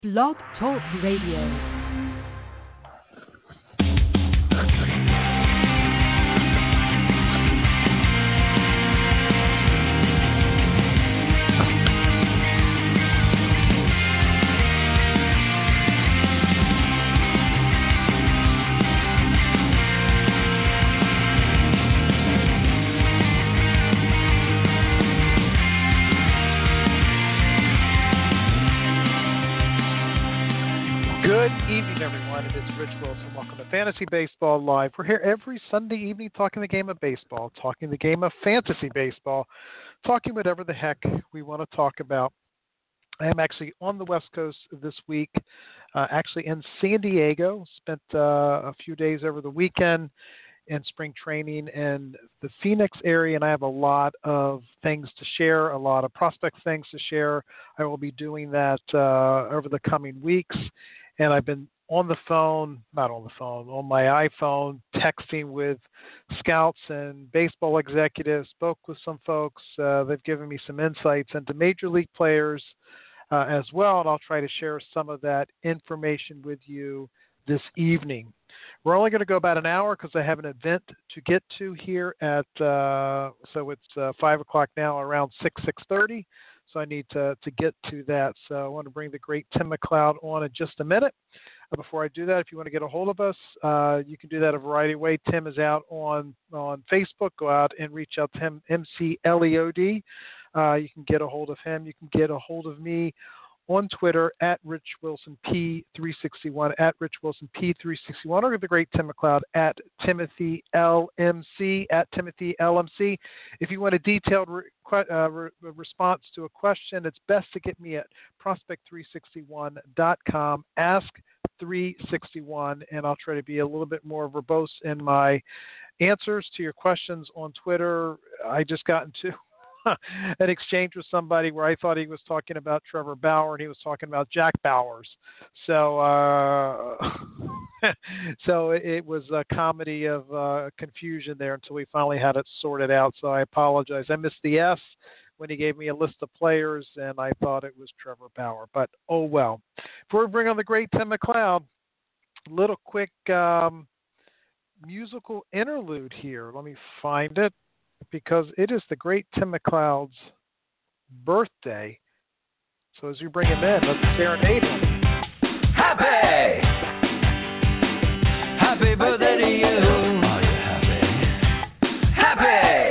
Blog Talk Radio. Good evening, everyone. It is Rich Wilson. Welcome to Fantasy Baseball Live. We're here every Sunday evening talking the game of baseball, talking the game of fantasy baseball, talking whatever the heck we want to talk about. I am actually on the West Coast this week, actually in San Diego. Spent a few days over the weekend in spring training in the Phoenix area, and I have a lot of things to share, a lot of prospect things to share. I will be doing that over the coming weeks. And I've been on my iPhone, texting with scouts and baseball executives, spoke with some folks. They've given me some insights into major league players as well, and I'll try to share some of that information with you this evening. We're only going to go about an hour because I have an event to get to here at, so it's 5 o'clock now, around 6:30. So I need to get to that. So I want to bring the great Tim McLeod on in just a minute. Before I do that, if you want to get a hold of us, you can do that a variety of ways. Tim is out on Facebook. Go out and reach out to him, McLeod. You can get a hold of him. You can get a hold of me on Twitter at RichWilsonP361, at RichWilsonP361, or the great Tim McLeod at TimothyLMC, at TimothyLMC. If you want a detailed response to a question, it's best to get me at prospect361.com, ask361, and I'll try to be a little bit more verbose in my answers to your questions on Twitter. I just got into an exchange with somebody where I thought he was talking about Trevor Bauer and he was talking about Jack Bowers. So so it was a comedy of confusion there until we finally had it sorted out. So I apologize. I missed the S when he gave me a list of players, and I thought it was Trevor Bauer. But oh well. Before we bring on the great Tim McLeod, a little quick musical interlude here. Let me find it, because it is the great Tim McLeod's birthday. So as you bring him in, let's serenade him. Happy birthday to you. Are you happy?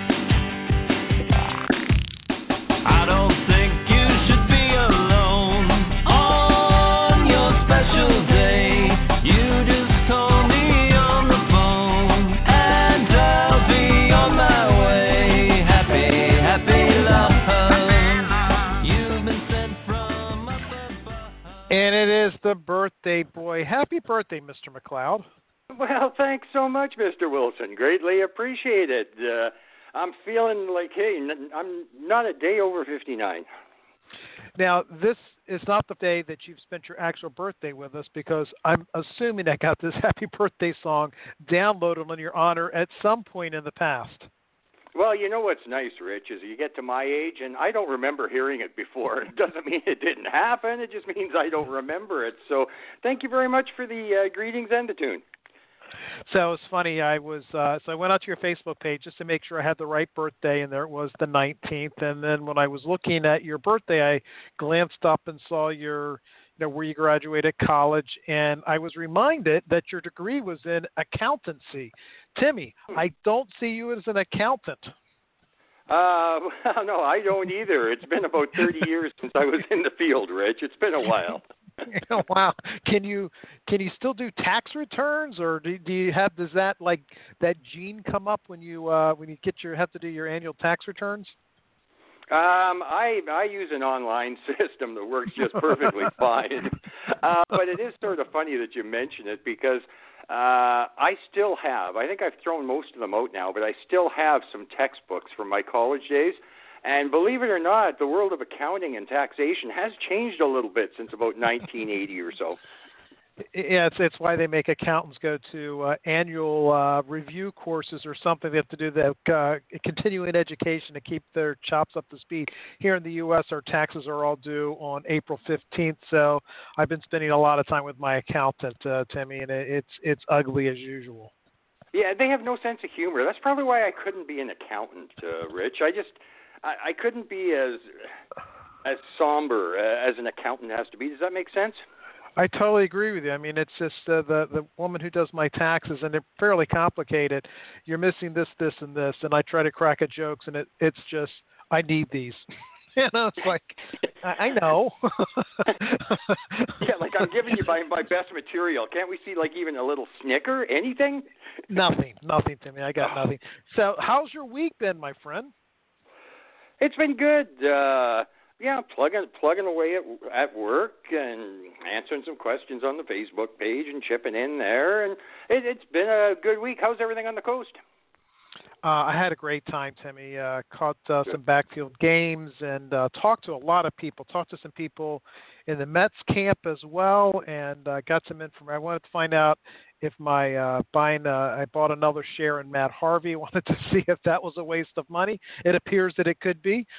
I don't think you should be alone on your special day. You just call me on the phone and I'll be on my way. Happy love. You've been sent from up above. And it is the birthday boy. Happy birthday, Mr. McLeod. Well, thanks so much, Mr. Wilson. Greatly appreciate it. I'm feeling like, hey, I'm not a day over 59. Now, this is not the day that you've spent your actual birthday with us, because I'm assuming I got this happy birthday song downloaded in your honor at some point in the past. Well, you know what's nice, Rich, is you get to my age, and I don't remember hearing it before. It doesn't mean it didn't happen. It just means I don't remember it. So thank you very much for the greetings and the tune. So it's funny. I went out to your Facebook page just to make sure I had the right birthday, and there it was, the 19th. And then when I was looking at your birthday, I glanced up and saw your, where you graduated college, and I was reminded that your degree was in accountancy. Timmy, I don't see you as an accountant. Well, no, I don't either. It's been about 30 years since I was in the field, Rich. It's been a while. Wow. Can you still do tax returns, or do you have, does that gene come up when you have to do your annual tax returns? I use an online system that works just perfectly fine. But it is sort of funny that you mention it, because I still have, I think I've thrown most of them out now, but I still have some textbooks from my college days. And believe it or not, the world of accounting and taxation has changed a little bit since about 1980 or so. Yeah, it's why they make accountants go to annual review courses or something. They have to do that continuing education to keep their chops up to speed. Here in the U.S., our taxes are all due on April 15th, so I've been spending a lot of time with my accountant, Timmy, and it's ugly as usual. Yeah, they have no sense of humor. That's probably why I couldn't be an accountant, Rich. I couldn't be as somber as an accountant has to be. Does that make sense? I totally agree with you. I mean, it's just the woman who does my taxes, and they're fairly complicated. You're missing this, this, and this, and I try to crack at jokes, and it's just, I need these. It's like, I know. Yeah, like I'm giving you my best material. Can't we see like even a little snicker, anything? Nothing, Timmy. I got nothing. So, how's your week been, my friend? It's been good. Yeah, plugging away at work and answering some questions on the Facebook page and chipping in there. And it's been a good week. How's everything on the coast? I had a great time, Timmy. Caught some backfield games and talked to a lot of people. Talked to some people in the Mets camp as well, and got some information. I wanted to find out if I bought another share in Matt Harvey. Wanted to see if that was a waste of money. It appears that it could be.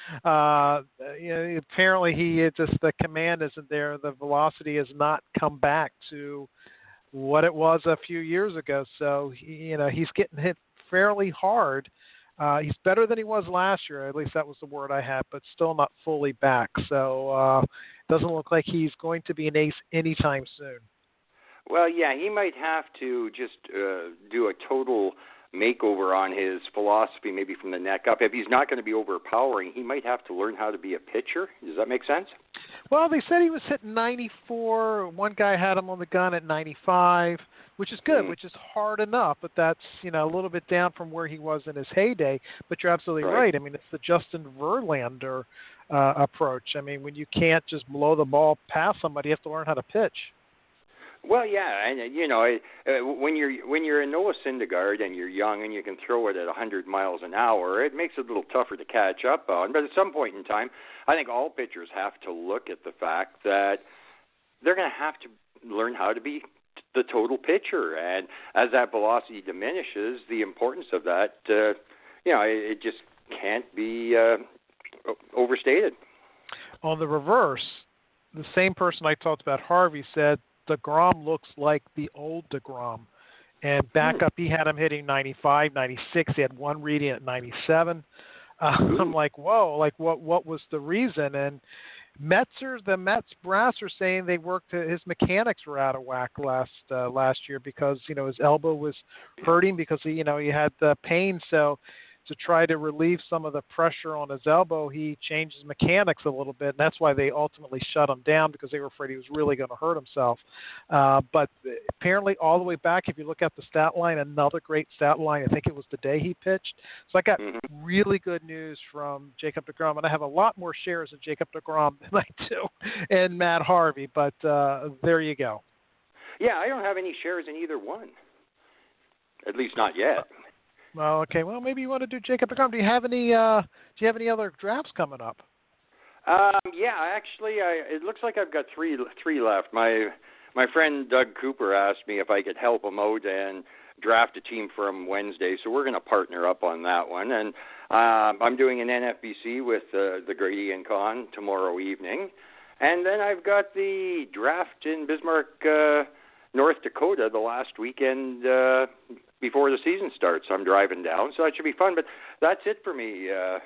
Apparently, the command isn't there. The velocity has not come back to what it was a few years ago. So he's getting hit fairly hard. He's better than he was last year. At least that was the word I had, but still not fully back. So doesn't look like he's going to be an ace anytime soon. Well, yeah, he might have to just do a total makeover on his philosophy, maybe from the neck up. If he's not going to be overpowering, he might have to learn how to be a pitcher. Does that make sense? Well, they said he was hitting 94. One guy had him on the gun at 95, which is good, which is hard enough, but that's, a little bit down from where he was in his heyday. But you're absolutely right. I mean, it's the Justin Verlander approach. I mean, when you can't just blow the ball past somebody, you have to learn how to pitch. Well, yeah, and when you're a Noah Syndergaard and you're young and you can throw it at 100 miles an hour, it makes it a little tougher to catch up on. But at some point in time, I think all pitchers have to look at the fact that they're going to have to learn how to be the total pitcher, and as that velocity diminishes, the importance of that, it just can't be overstated. On the reverse, the same person I talked about, Harvey, said DeGrom looks like the old DeGrom. And back up, he had him hitting 95, 96. He had one reading at 97. I'm like, whoa, like what was the reason? And the Mets brass are saying his mechanics were out of whack last year because, his elbow was hurting because he had the pain. So to try to relieve some of the pressure on his elbow, he changed his mechanics a little bit, and that's why they ultimately shut him down because they were afraid he was really going to hurt himself. But apparently all the way back, if you look at the stat line, another great stat line, I think it was the day he pitched. So I got really good news from Jacob deGrom, and I have a lot more shares in Jacob deGrom than I do in Matt Harvey, but there you go. Yeah, I don't have any shares in either one, at least not yet. Well, okay. Well, maybe you want to do Jacob deGrom. Do you have any other drafts coming up? Yeah, actually, it looks like I've got three left. My friend Doug Cooper asked me if I could help him out and draft a team for him Wednesday, so we're going to partner up on that one. And I'm doing an NFBC with the Grady and Con tomorrow evening, and then I've got the draft in Bismarck, North Dakota, the last weekend before the season starts. I'm driving down, so that should be fun. But that's it for me.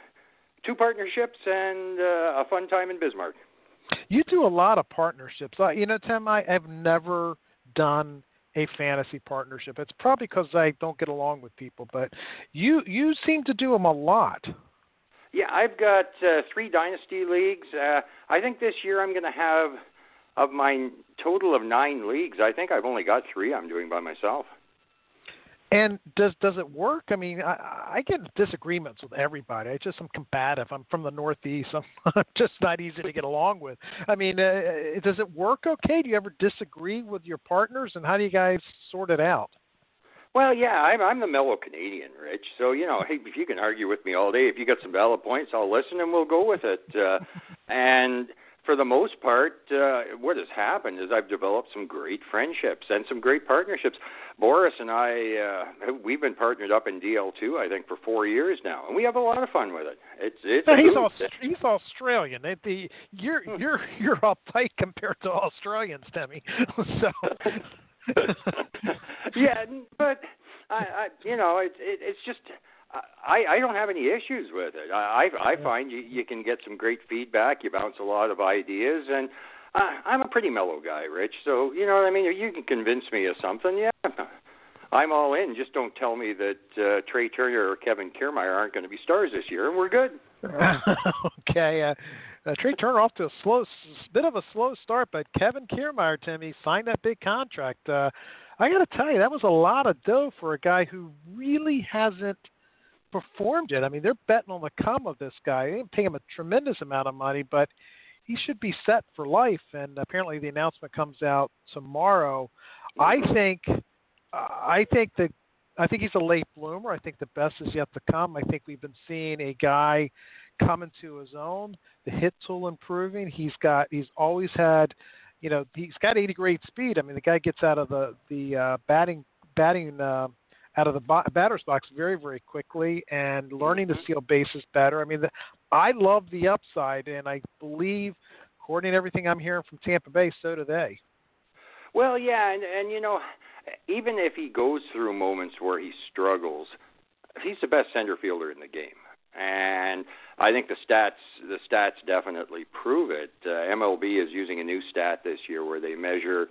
2 partnerships and a fun time in Bismarck. You do a lot of partnerships. Tim, I've never done a fantasy partnership. It's probably because I don't get along with people, but you seem to do them a lot. Yeah, I've got 3 dynasty leagues. I think this year I'm going to have, of my total of 9 leagues, I think I've only got 3 I'm doing by myself. And does it work? I mean, I get disagreements with everybody. I'm combative. I'm from the Northeast. I'm just not easy to get along with. I mean, does it work okay? Do you ever disagree with your partners, and how do you guys sort it out? Well, yeah, I'm the mellow Canadian, Rich. So, hey, if you can argue with me all day, if you got some valid points, I'll listen and we'll go with it. And for the most part, what has happened is I've developed some great friendships and some great partnerships. Boris and I, we've been partnered up in DL2, I think, for 4 years now, and we have a lot of fun with it. He's Australian. You're uptight compared to Australians, Timmy. So. Yeah, but it's just. I don't have any issues with it. I find you can get some great feedback. You bounce a lot of ideas, and I'm a pretty mellow guy, Rich. So, you know what I mean? If you can convince me of something, yeah, I'm all in. Just don't tell me that Trey Turner or Kevin Kiermaier aren't going to be stars this year, and we're good. Okay. Trey Turner off to a bit of a slow start, but Kevin Kiermaier, Timmy, signed that big contract. I got to tell you, that was a lot of dough for a guy who really hasn't performed yet. I mean, they're betting on the come of this guy. They didn't pay him a tremendous amount of money, but he should be set for life. And apparently, the announcement comes out tomorrow. I think he's a late bloomer. I think the best is yet to come. I think we've been seeing a guy come into his own. The hit tool improving. He's always had, he's got 80 grade speed. I mean, the guy gets out of the batting out of the batter's box very, very quickly and learning to steal bases better. I mean, I love the upside, and I believe, according to everything I'm hearing from Tampa Bay, so do they. Well, yeah, and even if he goes through moments where he struggles, he's the best center fielder in the game. And I think the stats definitely prove it. MLB is using a new stat this year where they measure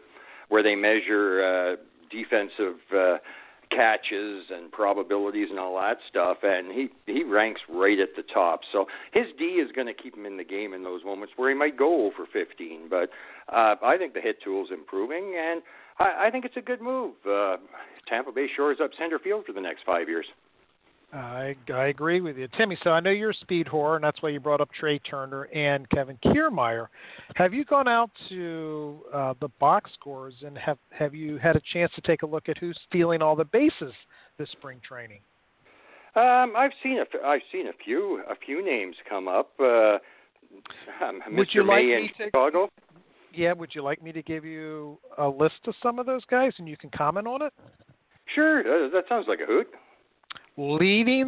defensive catches and probabilities and all that stuff, and he ranks right at the top. So his D is going to keep him in the game in those moments where he might go over 15. But I think the hit tool is improving, and I think it's a good move. Tampa Bay shores up center field for the next 5 years. I agree with you, Timmy. So I know you're a speed whore, and that's why you brought up Trey Turner and Kevin Kiermaier. Have you gone out to the box scores, and have you had a chance to take a look at who's stealing all the bases this spring training? I've seen a few names come up. Mr. May in Chicago. Yeah, would you like me to give you a list of some of those guys, and you can comment on it? Sure, that sounds like a hoot. Leading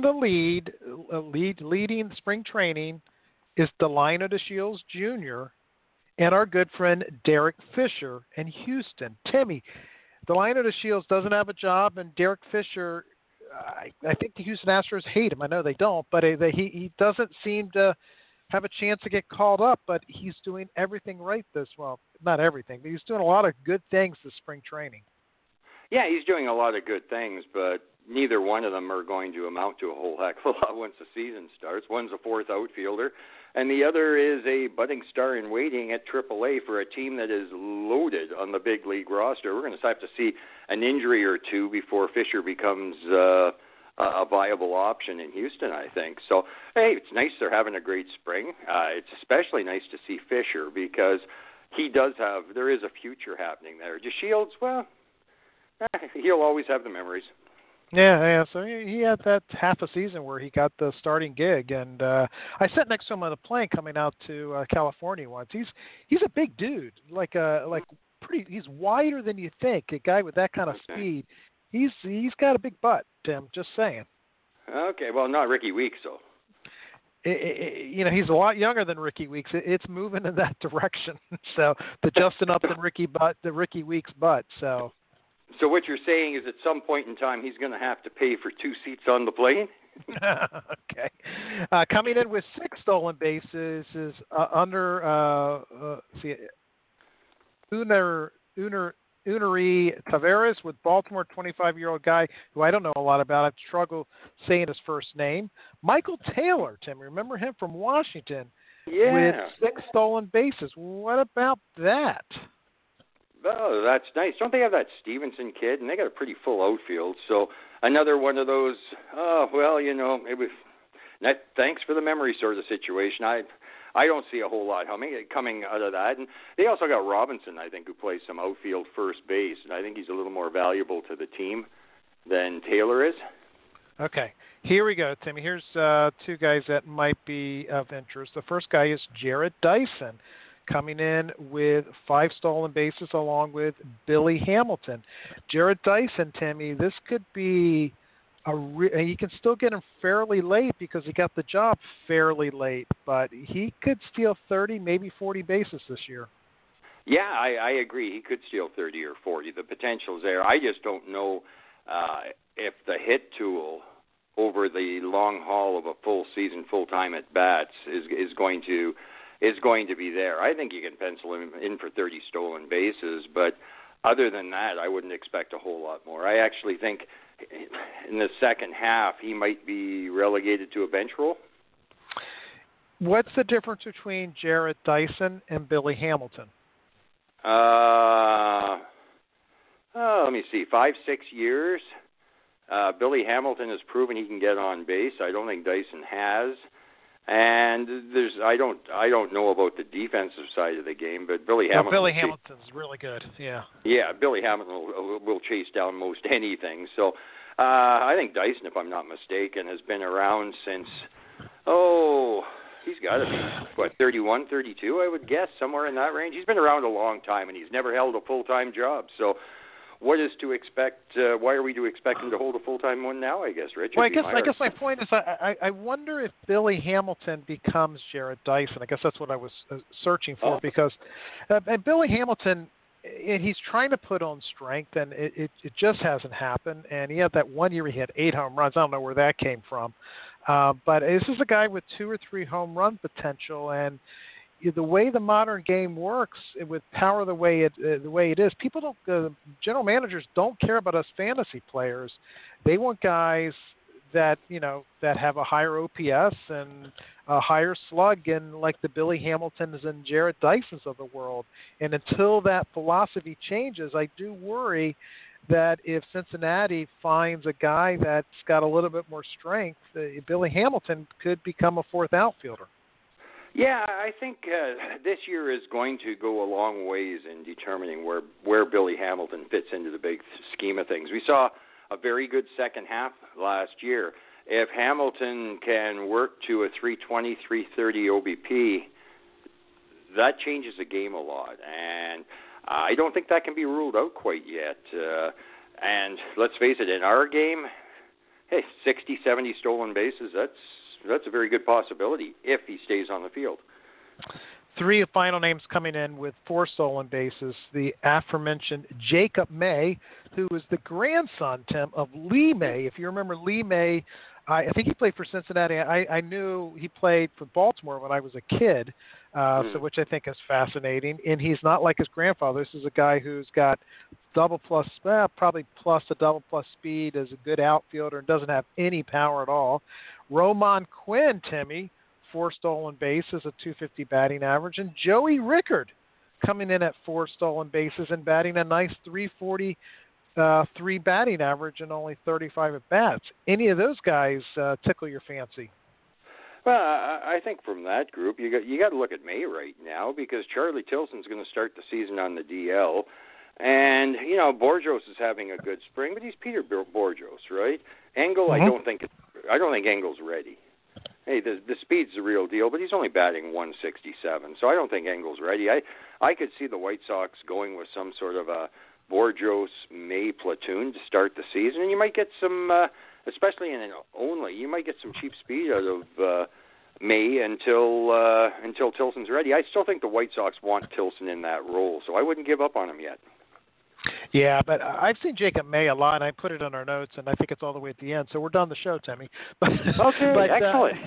spring training is Delino DeShields Jr. and our good friend Derek Fisher in Houston. Timmy, Delino DeShields doesn't have a job, and Derek Fisher, I think the Houston Astros hate him. I know they don't, but he doesn't seem to have a chance to get called up, but he's doing everything right not everything, but he's doing a lot of good things this spring training. Yeah, he's doing a lot of good things, but neither one of them are going to amount to a whole heck of a lot once the season starts. One's a fourth outfielder, and the other is a budding star in waiting at AAA for a team that is loaded on the big league roster. We're going to have to see an injury or two before Fisher becomes a viable option in Houston, I think. So, hey, it's nice they're having a great spring. It's especially nice to see Fisher because there is a future happening there. DeShields, well, he'll always have the memories. Yeah. So he had that half a season where he got the starting gig, and I sat next to him on a plane coming out to California once. He's a big dude, he's wider than you think. A guy with that kind of speed. He's got a big butt, Tim. Just saying. Okay, well, not Ricky Weeks, though. He's a lot younger than Ricky Weeks. It's moving in that direction. So the Justin Upton the Ricky Weeks butt. So what you're saying is at some point in time he's going to have to pay for 2 seats on the plane? Okay. Coming in with 6 stolen bases is Unari Taveras with Baltimore, 25-year-old guy who I don't know a lot about. I've struggled saying his first name. Michael Taylor, Tim, remember him from Washington? Yeah. With 6 stolen bases. What about that? Oh, that's nice. Don't they have that Stevenson kid? And they got a pretty full outfield. So another one of those, it was thanks for the memory sort of situation. I don't see a whole lot coming out of that. And they also got Robinson, I think, who plays some outfield first base. And I think he's a little more valuable to the team than Taylor is. Okay. Here we go, Timmy. Here's 2 guys that might be of interest. The first guy is Jared Dyson. coming in with 5 stolen bases along with Billy Hamilton. Jarrod Dyson, Timmy, this could be you can still get him fairly late because he got the job fairly late, but he could steal 30, maybe 40 bases this year. Yeah, I agree. He could steal 30 or 40. The potential's there. I just don't know if the hit tool over the long haul of a full season, full time at bats is going to be there. I think you can pencil him in for 30 stolen bases, but other than that, I wouldn't expect a whole lot more. I actually think in the second half he might be relegated to a bench role. What's the difference between Jarrod Dyson and Billy Hamilton? Let me see, 5-6 years. Billy Hamilton has proven he can get on base. I don't think Dyson has. And I don't know about the defensive side of the game, but Billy Hamilton's really good. Yeah. Yeah, Billy Hamilton will chase down most anything. So I think Dyson, if I'm not mistaken, has been around since he's got to be 31, 32, I would guess, somewhere in that range. He's been around a long time, and he's never held a full-time job. So what is to expect? Why are we to expect him to hold a full-time one now, I guess, Rich? Well, I guess my point is I wonder if Billy Hamilton becomes Jarrod Dyson. I guess that's what I was searching for because Billy Hamilton, he's trying to put on strength, and it just hasn't happened. And he had that 1 year he had 8 home runs. I don't know where that came from. But this is a guy with 2 or 3 home run potential, and the way the modern game works with power the way it is, people don't. General managers don't care about us fantasy players. They want guys that that have a higher OPS and a higher slug, and like the Billy Hamiltons and Jarrod Dysons of the world. And until that philosophy changes, I do worry that if Cincinnati finds a guy that's got a little bit more strength, Billy Hamilton could become a 4th outfielder. Yeah, I think this year is going to go a long ways in determining where Billy Hamilton fits into the big scheme of things. We saw a very good second half last year. If Hamilton can work to a 320, 330 OBP, that changes the game a lot. And I don't think that can be ruled out quite yet. And let's face it, in our game, 60, 70 stolen bases, that's a very good possibility if he stays on the field. 3 final names coming in with 4 stolen bases. The aforementioned Jacob May, who is the grandson, Tim, of Lee May. If you remember Lee May, I think he played for Cincinnati. I knew he played for Baltimore when I was a kid, which I think is fascinating. And he's not like his grandfather. This is a guy who's got probably plus a double plus speed, is a good outfielder, and doesn't have any power at all. Roman Quinn, Timmy, 4 stolen bases, a .250 batting average. And Joey Rickard coming in at 4 stolen bases and batting a nice .343 batting average and only 35 at bats. Any of those guys tickle your fancy? Well, I think from that group, you got to look at May right now because Charlie Tilson's going to start the season on the DL. And, Borjos is having a good spring, but he's Peter Borjos, right? Engel, I don't think Engel's ready. Hey, the speed's the real deal, but he's only batting 167, so I don't think Engel's ready. I could see the White Sox going with some sort of a Borjos-May platoon to start the season, and you might get some, especially in an only, you might get some cheap speed out of May until Tilson's ready. I still think the White Sox want Tilson in that role, so I wouldn't give up on him yet. Yeah, but I've seen Jacob May a lot, and I put it in our notes, and I think it's all the way at the end, so we're done the show, Timmy. Okay, excellent.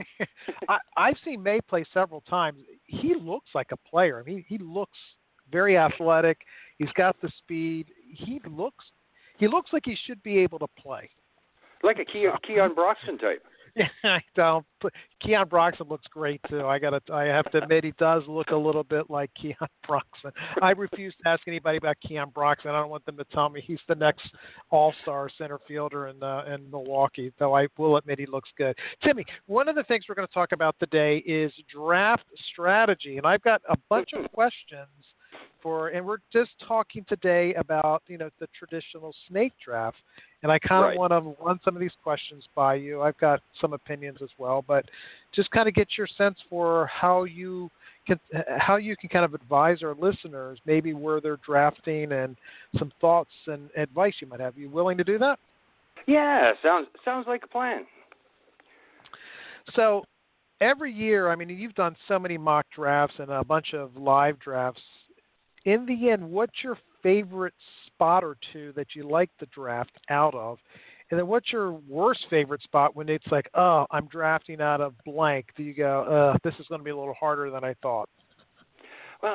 I've seen May play several times. He looks like a player. I mean, he looks very athletic. He's got the speed. He looks like he should be able to play. Like a Keon Broxton type. Yeah, I don't. Keon Broxton looks great too. I have to admit he does look a little bit like Keon Broxton. I refuse to ask anybody about Keon Broxton. I don't want them to tell me he's the next all-star center fielder in Milwaukee, though I will admit he looks good. Timmy, one of the things we're going to talk about today is draft strategy, and I've got a bunch of questions and we're just talking today about, the traditional snake draft. And I kind of want to run some of these questions by you. I've got some opinions as well, but just kind of get your sense for how you how you can kind of advise our listeners maybe where they're drafting and some thoughts and advice you might have. Are you willing to do that? Yeah, sounds like a plan. So every year, I mean, you've done so many mock drafts and a bunch of live drafts. In the end, what's your favorite spot or two that you like the draft out of? And then what's your worst favorite spot when it's like, oh, I'm drafting out of blank? Do you go, this is going to be a little harder than I thought? Well,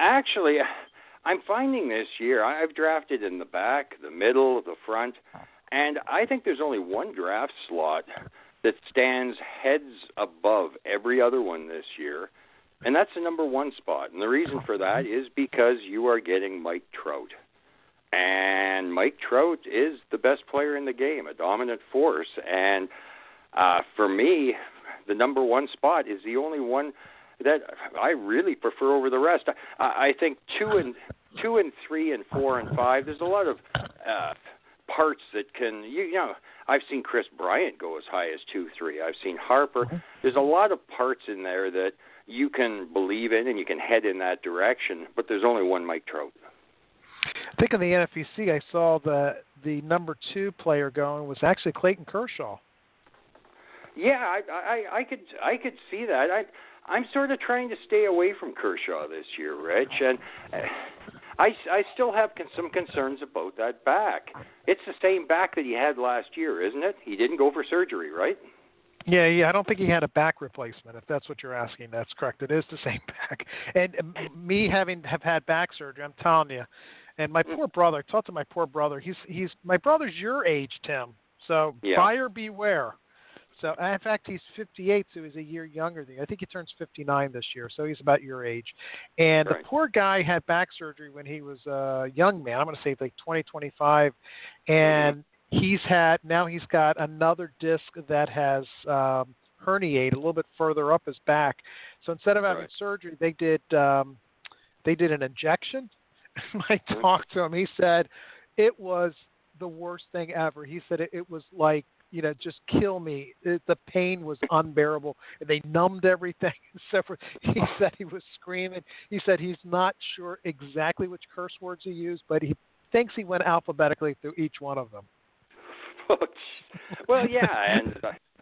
I'm finding this year, I've drafted in the back, the middle, the front, and I think there's only one draft slot that stands heads above every other one this year, and that's the number one spot. And the reason for that is because you are getting Mike Trout. And Mike Trout is the best player in the game, a dominant force. And for me, the number one spot is the only one that I really prefer over the rest. I think 2 and 3 and 4 and 5, there's a lot of parts that can, you know, I've seen Chris Bryant go as high as 2-3. I've seen Harper. Mm-hmm. There's a lot of parts in there that you can believe in and you can head in that direction, but there's only one Mike Trout. I think in the NFBC I saw the number 2 player going was actually Clayton Kershaw. Yeah, I could see that. I'm sort of trying to stay away from Kershaw this year, Rich, and I still have some concerns about that back. It's the same back that he had last year, isn't it? He didn't go for surgery, right? Yeah. I don't think he had a back replacement. If that's what you're asking, that's correct. It is the same back. And me have had back surgery, I'm telling you. And my poor brother, I talked to my poor brother. He's my brother's your age, Tim. So buyer beware. So in fact, he's 58, so he's a year younger than you. I think he turns 59 this year, so he's about your age. And right. The poor guy had back surgery when he was a young man. I'm going to say like 20, 25, and he's got another disc that has herniated a little bit further up his back. So instead of having surgery, they did an injection. I talked to him. He said it was the worst thing ever. He said it was like, you know, just kill me. The pain was unbearable. They numbed everything. He said he was screaming. He said he's not sure exactly which curse words he used, but he thinks he went alphabetically through each one of them. Well, yeah, and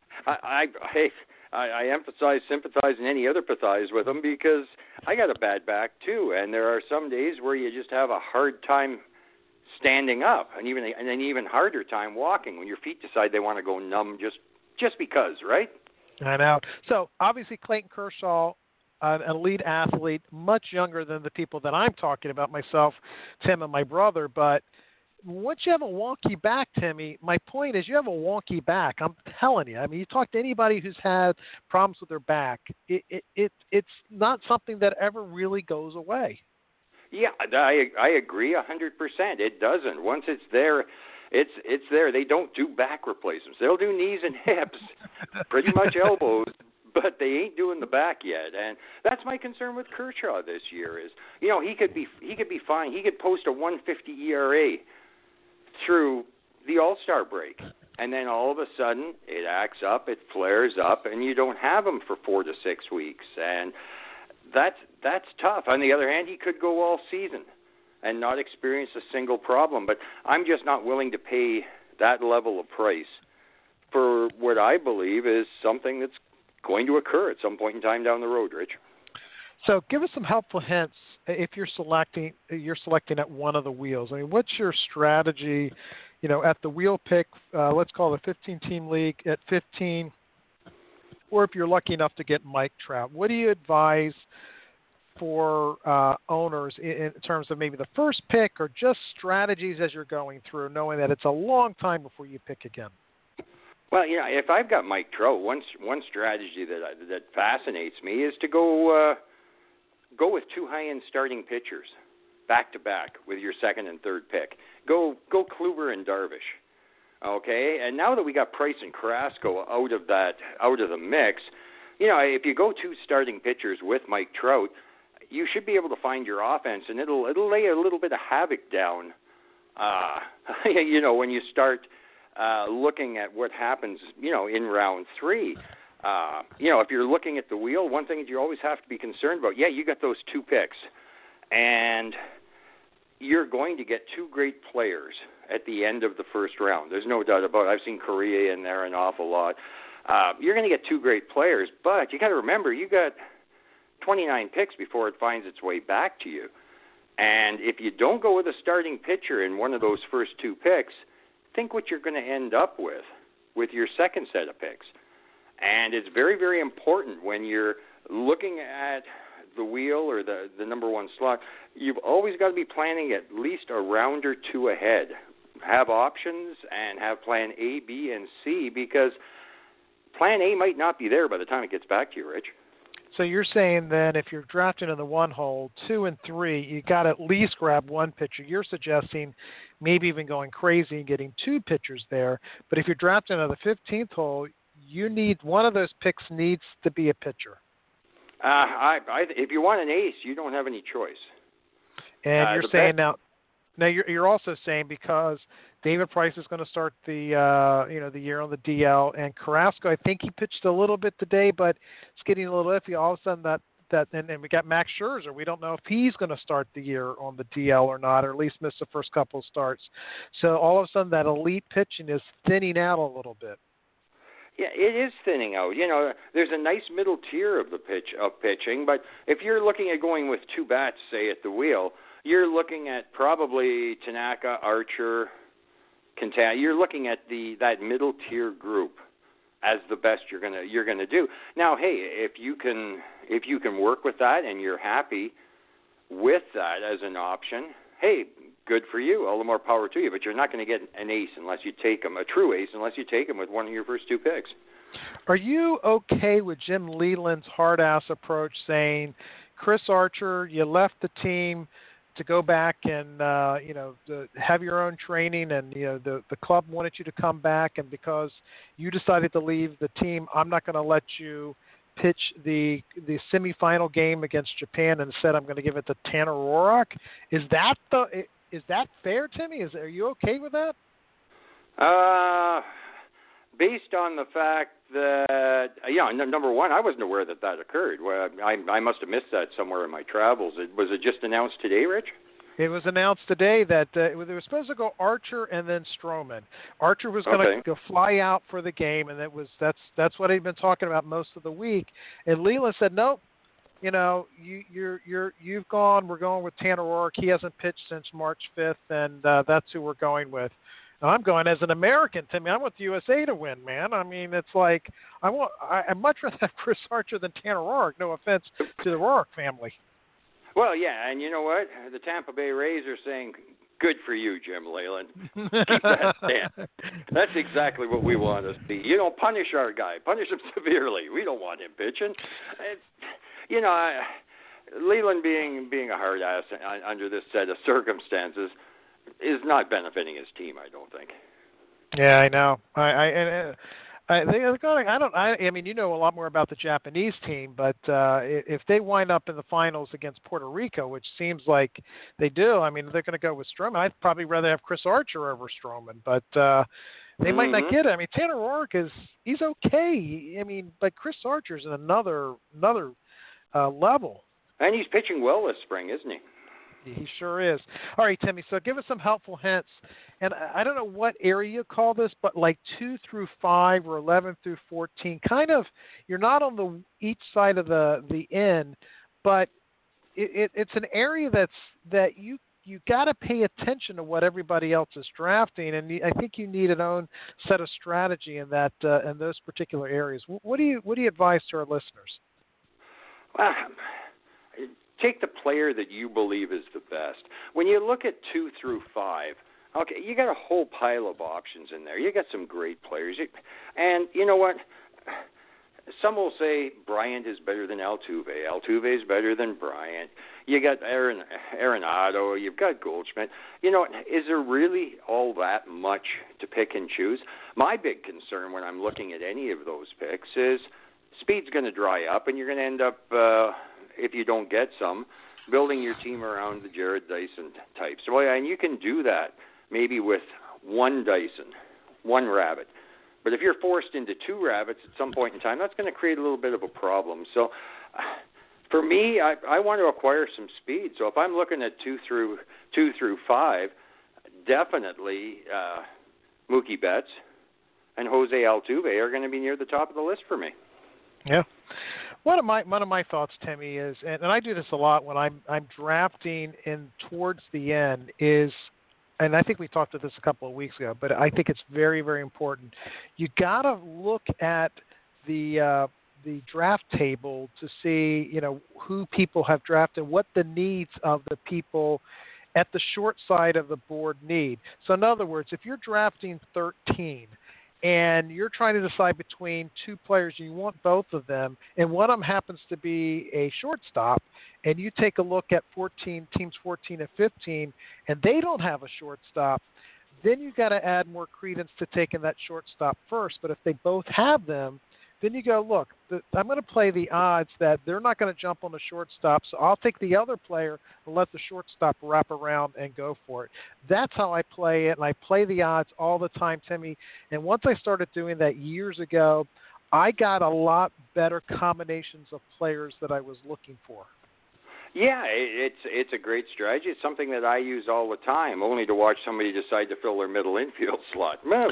I emphasize, sympathize, and any other empathize with him because I got a bad back too, and there are some days where you just have a hard time standing up, and an even harder time walking when your feet decide they want to go numb just because, right? I know. So obviously Clayton Kershaw, an elite athlete, much younger than the people that I'm talking about, myself, Tim, and my brother. But once you have a wonky back, Timmy, my point is you have a wonky back. I'm telling you. I mean, you talk to anybody who's had problems with their back, it's not something that ever really goes away. Yeah, I agree 100%. It doesn't. Once it's there, it's there. They don't do back replacements. They'll do knees and hips, pretty much elbows, but they ain't doing the back yet. And that's my concern with Kershaw this year is, you know, he could be fine. He could post a 150 ERA through the All-Star break. And then all of a sudden it acts up, it flares up, and you don't have him for 4 to 6 weeks. And that's tough. On the other hand, he could go all season and not experience a single problem. But I'm just not willing to pay that level of price for what I believe is something that's going to occur at some point in time down the road, Rich. So give us some helpful hints if you're selecting at one of the wheels. I mean, what's your strategy, you know, at the wheel pick, let's call it a 15-team league at 15, or if you're lucky enough to get Mike Trout. What do you advise for owners in terms of maybe the first pick or just strategies as you're going through, knowing that it's a long time before you pick again? Well, you know, if I've got Mike Trout, one strategy that fascinates me is to go with 2 high-end starting pitchers back to back with your second and third pick. Go Kluber and Darvish. Okay, and now that we got Price and Carrasco out of the mix, you know, if you go 2 starting pitchers with Mike Trout, you should be able to find your offense, and it'll lay a little bit of havoc down. You know, when you start looking at what happens, you know, in round 3. If you're looking at the wheel, one thing that you always have to be concerned about, you got those 2 picks, and you're going to get 2 great players at the end of the first round. There's no doubt about it. I've seen Correa in there an awful lot. You're going to get 2 great players, but you got to remember, you got 29 picks before it finds its way back to you. And if you don't go with a starting pitcher in one of those first 2 picks, think what you're going to end up with your second set of picks. And it's very, very important when you're looking at the wheel or the number 1 slot, you've always got to be planning at least a round or 2 ahead. Have options and have plan A, B, and C, because plan A might not be there by the time it gets back to you, Rich. So you're saying then if you're drafting in the 1 hole, 2 and 3, you got to at least grab 1 pitcher. You're suggesting maybe even going crazy and getting 2 pitchers there. But if you're drafting on the 15th hole, you need one of those picks needs to be a pitcher. If you want an ace, you don't have any choice. And you're saying now you're also saying because David Price is going to start the year on the DL, and Carrasco, I think he pitched a little bit today, but it's getting a little iffy. All of a sudden and we got Max Scherzer. We don't know if he's going to start the year on the DL or not, or at least miss the first couple of starts. So all of a sudden that elite pitching is thinning out a little bit. Yeah, it is thinning out. There's a nice middle tier of pitching, but if you're looking at going with 2 bats, say at the wheel, you're looking at probably Tanaka, Archer, Quintana. You're looking at that middle tier group as the best you're gonna do. Now, hey, if you can work with that and you're happy with that as an option, hey, good for you. All the more power to you. But you're not going to get an ace unless you take him, a true ace, unless you take him with one of your first 2 picks. Are you okay with Jim Leyland's hard-ass approach saying, Chris Archer, you left the team to go back and have your own training, and the club wanted you to come back, and because you decided to leave the team, I'm not going to let you pitch the semifinal game against Japan, and instead I'm going to give it to Tanner Roark? Is that fair, Timmy? Are you okay with that? Based on the fact that, number one, I wasn't aware that occurred. Well, I must have missed that somewhere in my travels. Was it just announced today, Rich? It was announced today that they were supposed to go Archer and then Stroman. Archer was going to go fly out for the game, and that's what he'd been talking about most of the week. And Leyland said, nope. You've gone. We're going with Tanner Roark. He hasn't pitched since March 5th, and that's who we're going with. And I'm going as an American, Timmy. I want the USA to win, man. I mean, it's like I'd much rather have Chris Archer than Tanner Roark. No offense to the Roark family. Well, yeah, and you know what? The Tampa Bay Rays are saying, good for you, Jim Leyland. Keep that stand. That's exactly what we want to see. Punish our guy. Punish him severely. We don't want him pitching. Leyland being a hard ass under this set of circumstances is not benefiting his team, I don't think. Yeah, I know. I mean, you know a lot more about the Japanese team, but if they wind up in the finals against Puerto Rico, which seems like they do, I mean, they're going to go with Stroman. I'd probably rather have Chris Archer over Stroman, but they might not get it. I mean, Tanner Roark he's okay. I mean, but Chris Archer's in another level. And he's pitching well this spring, isn't he? He sure is. All right, Timmy, so give us some helpful hints. And I don't know what area you call this, but like 2 through 5 or 11 through 14, kind of, you're not on each side of the end, but it's an area that you got to pay attention to what everybody else is drafting, and I think you need an own set of strategy in that in those particular areas. What do you advise to our listeners? Well, take the player that you believe is the best. When you look at 2 through 5, okay, you got a whole pile of options in there. You got some great players. And you know what? Some will say Bryant is better than Altuve. Altuve is better than Bryant. You got Arenado. You've got Goldschmidt. Is there really all that much to pick and choose? My big concern when I'm looking at any of those picks is speed's going to dry up, and you're going to end up, if you don't get some, building your team around the Jared Dyson type. So, and you can do that maybe with one Dyson, one Rabbit. But if you're forced into 2 rabbits at some point in time, that's going to create a little bit of a problem. So for me, I want to acquire some speed. So if I'm looking at 2 through 5, definitely Mookie Betts and Jose Altuve are going to be near the top of the list for me. Yeah. One of my thoughts, Timmy, is, and I do this a lot when I'm drafting in towards the end, is, and I think we talked about this a couple of weeks ago, but I think it's very, very important. You got to look at the draft table to see, who people have drafted, what the needs of the people at the short side of the board need. So in other words, if you're drafting 13 and you're trying to decide between 2 players and you want both of them, and one of them happens to be a shortstop, and you take a look at teams 14 and 15, and they don't have a shortstop, then you've got to add more credence to taking that shortstop first. But if they both have them, then you go, look, I'm going to play the odds that they're not going to jump on the shortstop, so I'll take the other player and let the shortstop wrap around and go for it. That's how I play it, and I play the odds all the time, Timmy. And once I started doing that years ago, I got a lot better combinations of players that I was looking for. Yeah, it's a great strategy. It's something that I use all the time, only to watch somebody decide to fill their middle infield slot. Well,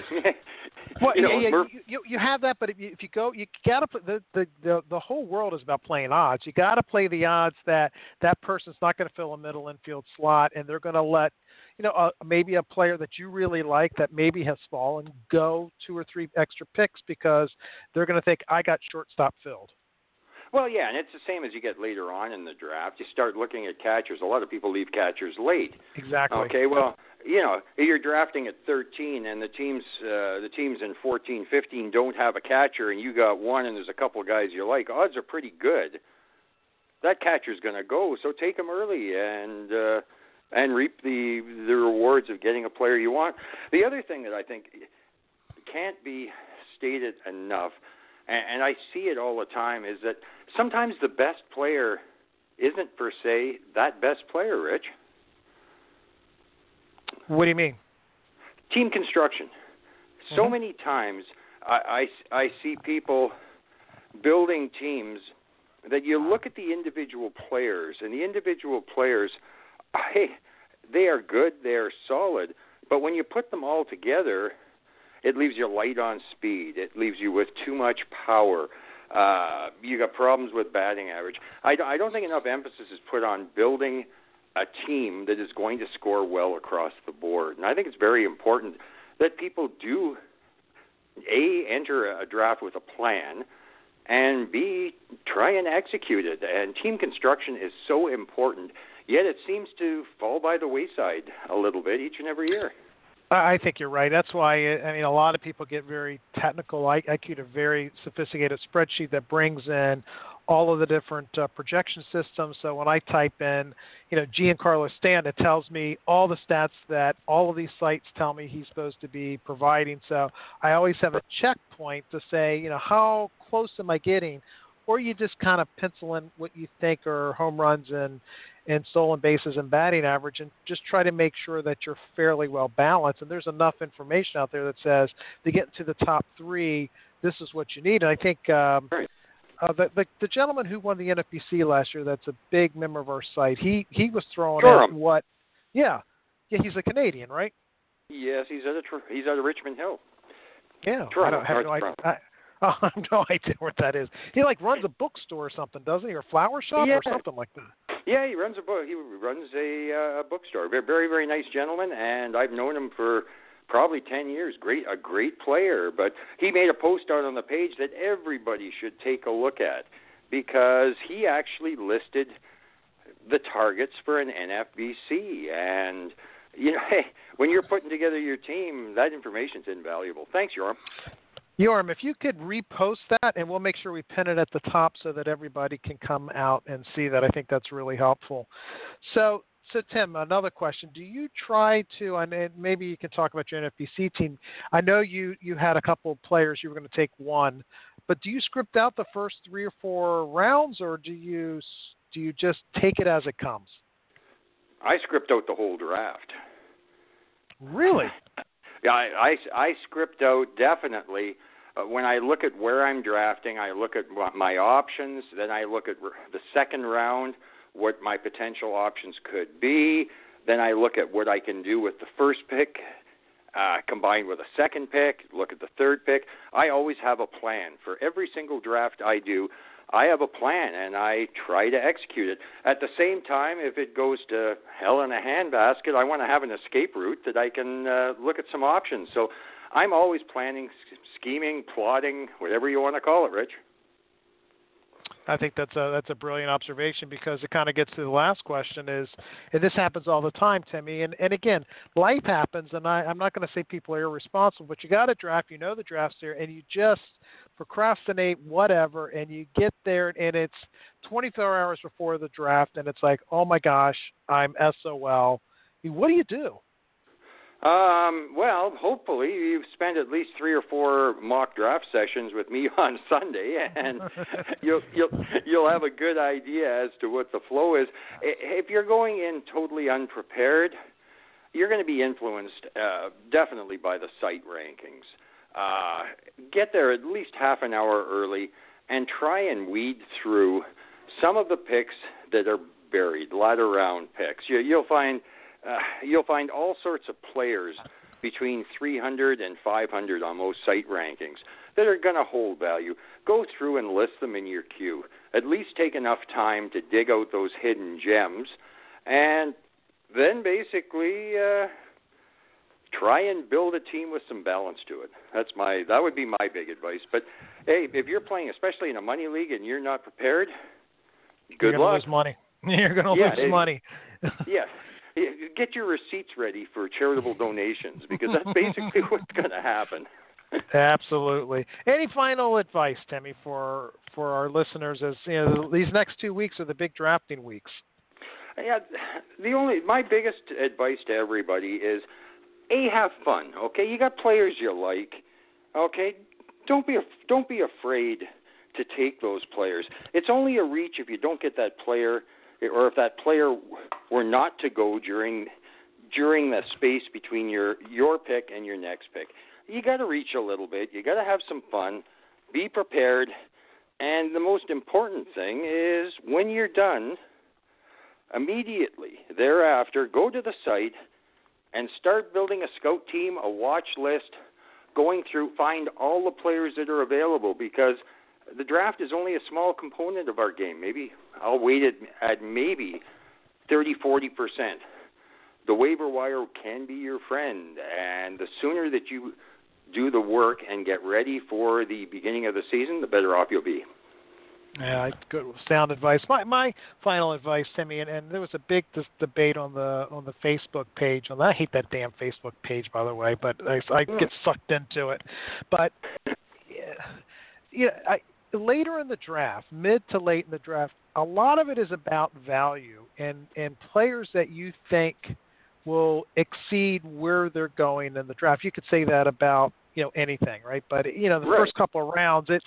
you have that, but if you go, you got to put the whole world is about playing odds. You got to play the odds that person's not going to fill a middle infield slot, and they're going to let maybe a player that you really like that maybe has fallen go 2 or 3 extra picks because they're going to think I got shortstop filled. Well, yeah, and it's the same as you get later on in the draft. You start looking at catchers. A lot of people leave catchers late. Exactly. Okay, well, you're drafting at 13, and the teams in 14, 15 don't have a catcher, and you got one, and there's a couple of guys you like. Odds are pretty good. That catcher's going to go, so take him early and reap the rewards of getting a player you want. The other thing that I think can't be stated enough, and I see it all the time, is that sometimes the best player isn't per se that best player, Rich. What do you mean? Team construction. So many times I see people building teams that you look at the individual players, and the individual players, they are good, they are solid, but when you put them all together, it leaves you light on speed. It leaves you with too much power. You got problems with batting average. I don't think enough emphasis is put on building a team that is going to score well across the board. And I think it's very important that people do, A, enter a draft with a plan, and B, try and execute it. And team construction is so important, yet it seems to fall by the wayside a little bit each and every year. I think you're right. That's why, a lot of people get very technical. I create a very sophisticated spreadsheet that brings in all of the different projection systems. So when I type in, Giancarlo Stanton, it tells me all the stats that all of these sites tell me he's supposed to be providing. So I always have a checkpoint to say, how close am I getting? Or you just kind of pencil in what you think are home runs and stolen bases and batting average, and just try to make sure that you're fairly well balanced. And there's enough information out there that says to get into the top 3, this is what you need. And I think the gentleman who won the NFBC last year, that's a big member of our site, he was throwing out what? Yeah, he's a Canadian, right? Yes, he's at Richmond Hill. Yeah, Toronto, I have no idea. I have no idea what that is. He runs a bookstore or something, doesn't he, or flower shop or something like that? Yeah, he runs a bookstore. Very, very nice gentleman, and I've known him for probably 10 years. A great player. But he made a post out on the page that everybody should take a look at, because he actually listed the targets for an NFBC. And when you're putting together your team, that information's invaluable. Thanks, Yoram. Yoram, if you could repost that, and we'll make sure we pin it at the top so that everybody can come out and see that. I think that's really helpful. So Tim, another question. Do you try to, and maybe you can talk about your NFBC team. I know you had a couple of players, you were going to take one, but do you script out the first 3 or 4 rounds, or do you just take it as it comes? I script out the whole draft. Really? Yeah, I script out definitely when I look at where I'm drafting, I look at my options, then I look at the second round, what my potential options could be, then I look at what I can do with the first pick, combined with a second pick, look at the third pick. I always have a plan. For every single draft I do, I have a plan, and I try to execute it. At the same time, if it goes to hell in a handbasket, I want to have an escape route that I can look at some options. So I'm always planning, scheming, plotting, whatever you want to call it, Rich. I think that's a brilliant observation, because it kind of gets to the last question is, and this happens all the time, Timmy, and again, life happens, and I'm not going to say people are irresponsible, but you got to draft, you know the draft's there, and you just procrastinate, whatever, and you get there, and it's 24 hours before the draft, and it's like, oh my gosh, I'm SOL. What do you do? Well, hopefully you've spent at least 3 or 4 mock draft sessions with me on Sunday, and you'll have a good idea as to what the flow is. If you're going in totally unprepared, you're going to be influenced definitely by the site rankings. Get there at least half an hour early and try and weed through some of the picks that are buried, latter round picks. You'll find all sorts of players between 300 and 500 on most site rankings that are going to hold value. Go through and list them in your queue. At least take enough time to dig out those hidden gems, and then basically try and build a team with some balance to it. That would be my big advice. But hey, if you're playing, especially in a money league, and you're not prepared, good luck. Lose money. You're going to lose money. Yeah. Get your receipts ready for charitable donations, because that's basically what's going to happen. Absolutely. Any final advice, Timmy, for our listeners, as you know, these next 2 weeks are the big drafting weeks? Yeah, my biggest advice to everybody is, have fun. Okay, you got players you like. Okay, don't be afraid to take those players. It's only a reach if you don't get that player, or if that player were not to go during the space between your pick and your next pick. You got to reach a little bit. You got to have some fun. Be prepared. And the most important thing is, when you're done, immediately thereafter, go to the site and start building a scout team, a watch list, going through, find all the players that are available, because the draft is only a small component of our game. Maybe I'll weight it at maybe 30-40%. The waiver wire can be your friend, and the sooner that you do the work and get ready for the beginning of the season, the better off you'll be. Yeah, good, sound advice. My final advice, Timmy, and there was a big debate on the Facebook page. I hate that damn Facebook page, by the way, but I get sucked into it. But later in the draft, mid to late in the draft, a lot of it is about value and players that you think will exceed where they're going in the draft. You could say that about anything, right? But the first couple of rounds, it's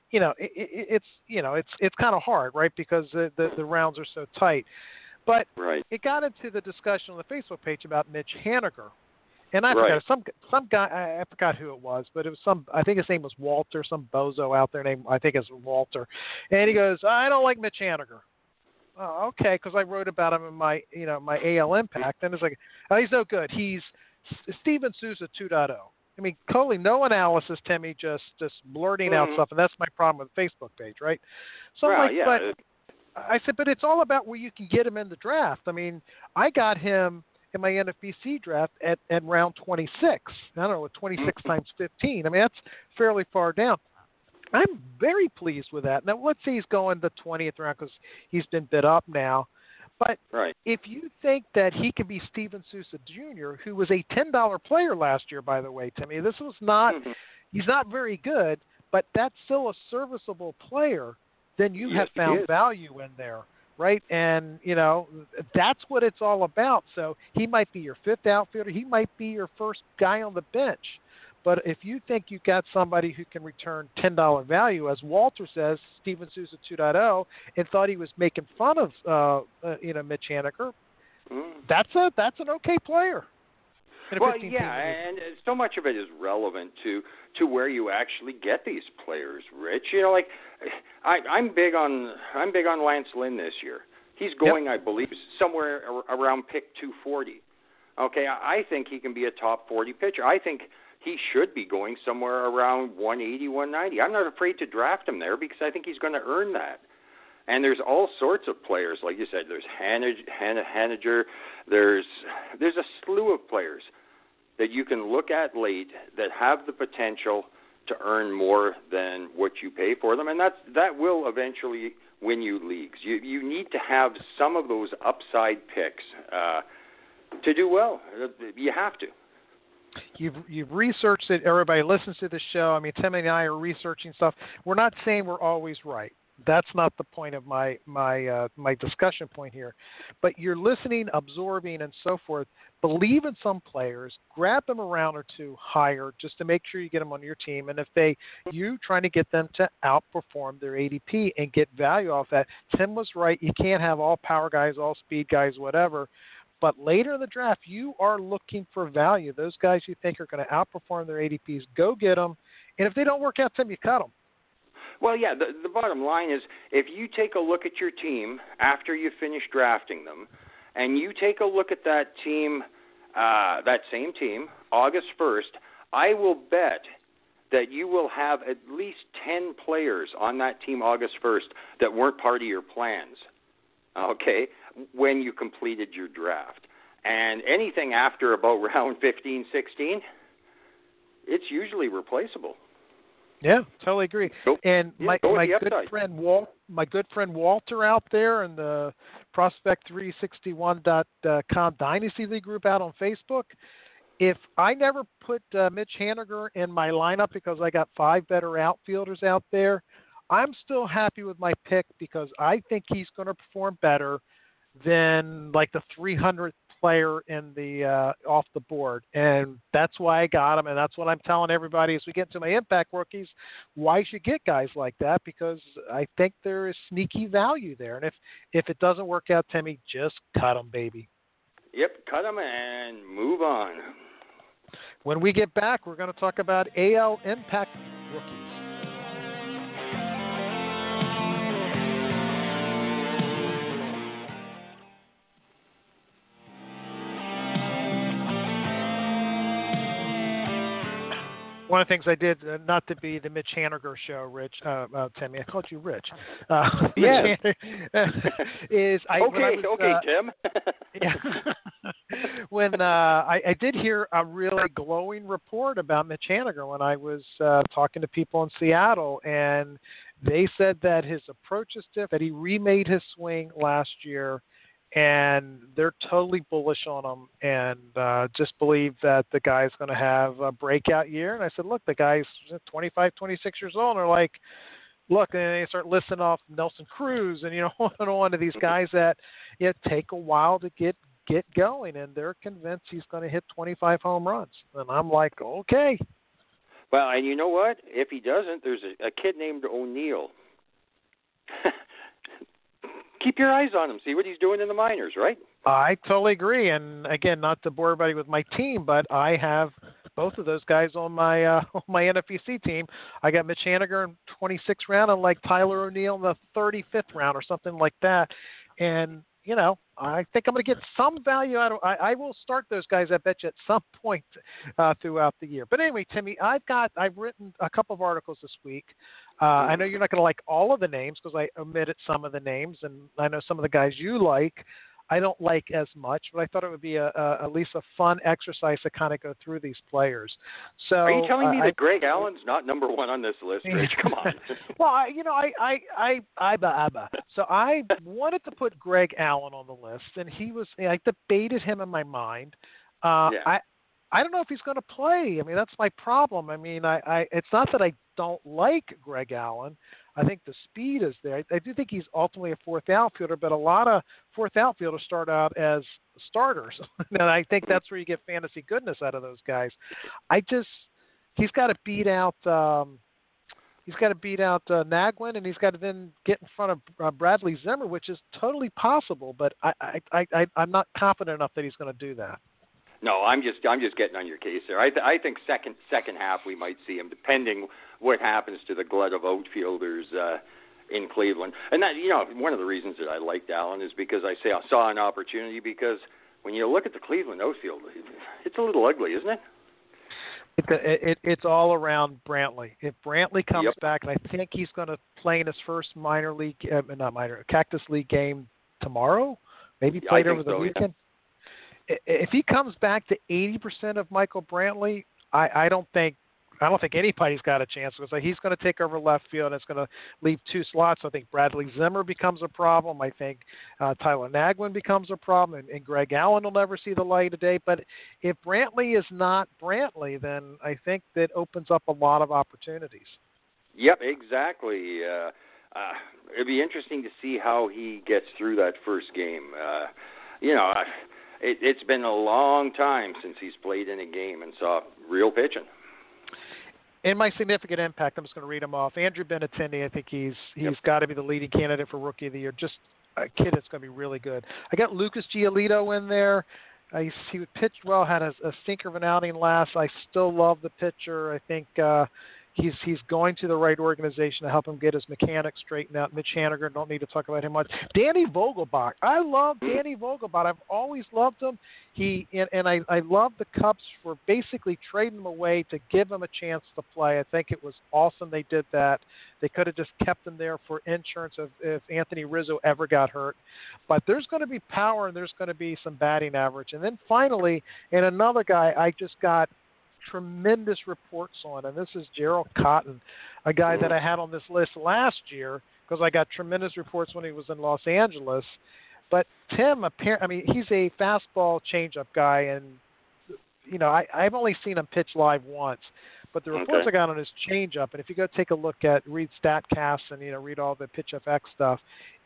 kind of hard, right? Because the rounds are so tight. But it got into the discussion on the Facebook page about Mitch Haniger. And I forgot some guy. I forgot who it was, but it was I think his name was Walter, some bozo out there named, I think it's Walter. And he goes, I don't like Mitch Haniger. Oh, okay, because I wrote about him in my AL Impact, and it's like, oh, he's no good. He's Steven Souza 2.0. I mean, totally no analysis, Timmy, just blurting out stuff, and that's my problem with the Facebook page, right? So but I said, but it's all about where you can get him in the draft. I mean, I got him in my NFBC draft at round 26. I don't know, 26 times 15. I mean, that's fairly far down. I'm very pleased with that. Now, let's say he's going the 20th round because he's been bid up now. But if you think that he can be Steven Souza Jr., who was a $10 player last year, by the way, Timmy, this was not he's not very good, but that's still a serviceable player, then you have found value in there, right? And, that's what it's all about. So he might be your fifth outfielder. He might be your first guy on the bench. But if you think you got somebody who can return $10 value, as Walter says, Steven Souza 2.0, and thought he was making fun of Mitch Haniger, that's an okay player. Well, yeah, and so much of it is relevant to where you actually get these players, Rich. You know, like I'm big on Lance Lynn this year. He's going, I believe, somewhere around pick 240. Okay, I think he can be a top 40 pitcher. I think he should be going somewhere around 180, 190. I'm not afraid to draft him there because I think he's going to earn that. And there's all sorts of players, like you said. There's Haniger. There's a slew of players that you can look at late that have the potential to earn more than what you pay for them, and that will eventually win you leagues. You need to have some of those upside picks to do well. You have to. You've researched it. Everybody listens to the show. I mean, Tim and I are researching stuff. We're not saying we're always right. That's not the point of my discussion point here. But you're listening, absorbing, and so forth. Believe in some players. Grab them a round or two higher just to make sure you get them on your team. And if you trying to get them to outperform their ADP and get value off that. Tim was right. You can't have all power guys, all speed guys, whatever. But later in the draft, you are looking for value. Those guys you think are going to outperform their ADPs, go get them. And if they don't work out, Tim, you cut them. Well, yeah, the bottom line is if you take a look at your team after you finish drafting them, and you take a look at that team, that same team, August 1st, I will bet that you will have at least 10 players on that team August 1st that weren't part of your plans, okay, when you completed your draft. And anything after about round 15, 16, it's usually replaceable. Yeah, totally agree. And my good friend Walter out there in the Prospect361.com Dynasty League group out on Facebook, if I never put Mitch Haniger in my lineup because I got 5 better outfielders out there, I'm still happy with my pick because I think he's going to perform better than like the 300th player in the off the board, and that's why I got him, and that's what I'm telling everybody as we get to my impact rookies, why you should get guys like that, because I think there is sneaky value there, and if it doesn't work out, Timmy, just cut them, baby. Yep, cut them and move on. When we get back, we're going to talk about AL impact rookies. One of the things I did, not to be the Mitch Haniger show, Rich, Timmy, I called you Rich. Yeah. Is Tim. Yeah. When I did hear a really glowing report about Mitch Haniger when I was talking to people in Seattle, and they said that his approach is different, that he remade his swing last year, and they're totally bullish on him and just believe that the guy's going to have a breakout year. And I said, look, the guy's 25, 26 years old. And they're like, look, and they start listing off Nelson Cruz and, on and on to these guys that take a while to get going. And they're convinced he's going to hit 25 home runs. And I'm like, okay. Well, and you know what? If he doesn't, there's a kid named O'Neill. Keep your eyes on him. See what he's doing in the minors, right? I totally agree. And, again, not to bore everybody with my team, but I have both of those guys on my NFBC team. I got Mitch Haniger in 26th round and like Tyler O'Neill in the 35th round or something like that. And, I think I'm going to get some value out of I will start those guys, I bet you, at some point throughout the year. But anyway, Timmy, I've written a couple of articles this week. I know you're not going to like all of the names because I omitted some of the names, and I know some of the guys you like I don't like as much, but I thought it would be at least a fun exercise to kind of go through these players. So, are you telling me that Greg Allen's not number one on this list, Rich? Come on. Well, so I wanted to put Greg Allen on the list, and I debated him in my mind. I don't know if he's going to play. I mean, that's my problem. I mean, it's not that I don't like Greg Allen. I think the speed is there. I do think he's ultimately a fourth outfielder, but a lot of fourth outfielders start out as starters, and I think that's where you get fantasy goodness out of those guys. He's got to beat out Nagwin, and he's got to then get in front of Bradley Zimmer, which is totally possible, but I'm not confident enough that he's going to do that. No, I'm just getting on your case there. I think second half we might see him, depending what happens to the glut of outfielders in Cleveland. And that, one of the reasons that I liked Allen is because I saw an opportunity, because when you look at the Cleveland outfield, it's a little ugly, isn't it? It's all around Brantley. If Brantley comes Yep. back, and I think he's going to play in his first Cactus League game tomorrow, maybe played over the weekend. Yeah. If he comes back to 80% of Michael Brantley, I don't think anybody's got a chance, because he's going to take over left field and it's going to leave two slots. I think Bradley Zimmer becomes a problem. I think Tyler Naglin becomes a problem, and Greg Allen will never see the light of day. But if Brantley is not Brantley, then I think that opens up a lot of opportunities. Yep, exactly. It'd be interesting to see how he gets through that first game. It's been a long time since he's played in a game and saw real pitching. In my significant impact, I'm just going to read them off. Andrew Benintendi, I think he's got to be the leading candidate for Rookie of the Year. Just a kid that's going to be really good. I got Lucas Giolito in there. He pitched well, had a stinker of an outing last. I still love the pitcher. I think he's going to the right organization to help him get his mechanics straightened out. Mitch Haniger, don't need to talk about him much. Danny Vogelbach. I love Danny Vogelbach. I've always loved him. I love the Cubs for basically trading him away to give him a chance to play. I think it was awesome they did that. They could have just kept him there for insurance if Anthony Rizzo ever got hurt. But there's going to be power and there's going to be some batting average. And then finally, and another guy I just got tremendous reports on, and this is Gerald Cotton, a guy that I had on this list last year because I got tremendous reports when he was in Los Angeles. But Tim, he's a fastball changeup guy, and I've only seen him pitch live once. But the reports I got on his changeup, and if you go take a look at read StatCast and read all the PitchFX stuff,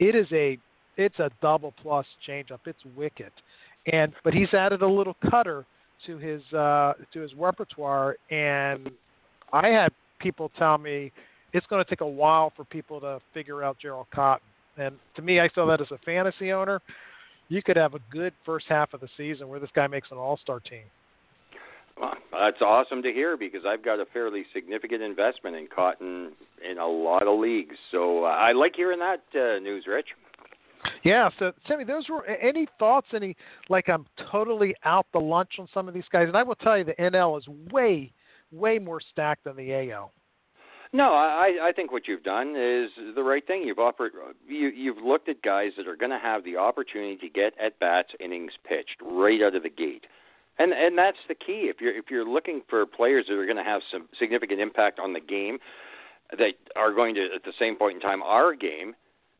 it's a double plus changeup. It's wicked, but he's added a little cutter to his repertoire, and I had people tell me it's going to take a while for people to figure out Gerald Cotton. And to me, I saw that as a fantasy owner, you could have a good first half of the season where this guy makes an all-star team. Well, that's awesome to hear, because I've got a fairly significant investment in Cotton in a lot of leagues. So I like hearing that news, Rich. Yeah, so Timmy, those were any thoughts? I'm totally out to lunch on some of these guys, and I will tell you the NL is way, way more stacked than the AL. No, I think what you've done is the right thing. You've looked at guys that are going to have the opportunity to get at bats, innings pitched right out of the gate, and that's the key. If you're looking for players that are going to have some significant impact on the game, that are going to at the same point in time our game.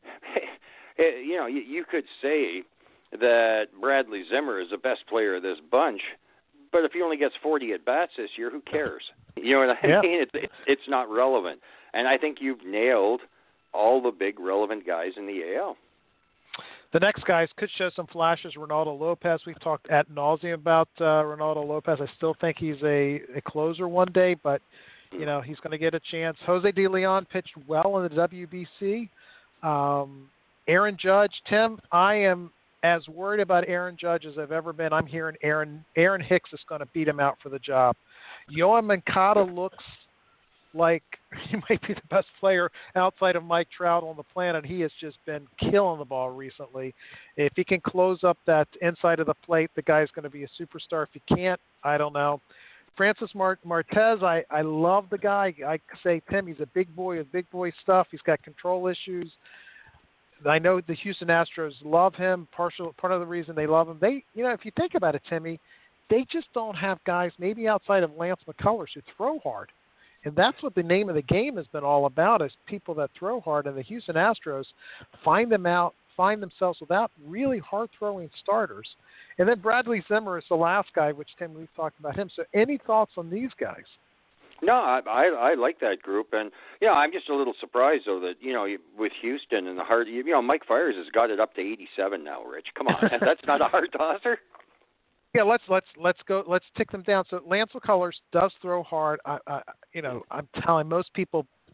You could say that Bradley Zimmer is the best player of this bunch, but if he only gets 40 at-bats this year, who cares? You know what I mean? It's not relevant. And I think you've nailed all the big relevant guys in the AL. The next guys could show some flashes. Ronaldo Lopez, we've talked ad nauseum about Ronaldo Lopez. I still think he's a closer one day, but he's going to get a chance. Jose De Leon pitched well in the WBC. Aaron Judge, Tim, I am as worried about Aaron Judge as I've ever been. I'm hearing Aaron Hicks is going to beat him out for the job. Yoan Moncada looks like he might be the best player outside of Mike Trout on the planet. He has just been killing the ball recently. If he can close up that inside of the plate, the guy's going to be a superstar. If he can't, I don't know. Francis Martez, I love the guy. I say, Tim, he's a big boy with big boy stuff. He's got control issues. I know the Houston Astros love him. Part of the reason they love him, if you think about it, Timmy, they just don't have guys, maybe outside of Lance McCullers, who throw hard. And that's what the name of the game has been all about, is people that throw hard. And the Houston Astros find themselves without really hard-throwing starters. And then Bradley Zimmer is the last guy, which, Tim, we've talked about him. So any thoughts on these guys? No, I like that group, and I'm just a little surprised though that with Houston and the hard, Mike Fiers has got it up to 87 now. Rich, come on, that's not a hard tosser. Yeah, let's go. Let's tick them down. So Lance McCullers does throw hard. I'm telling most people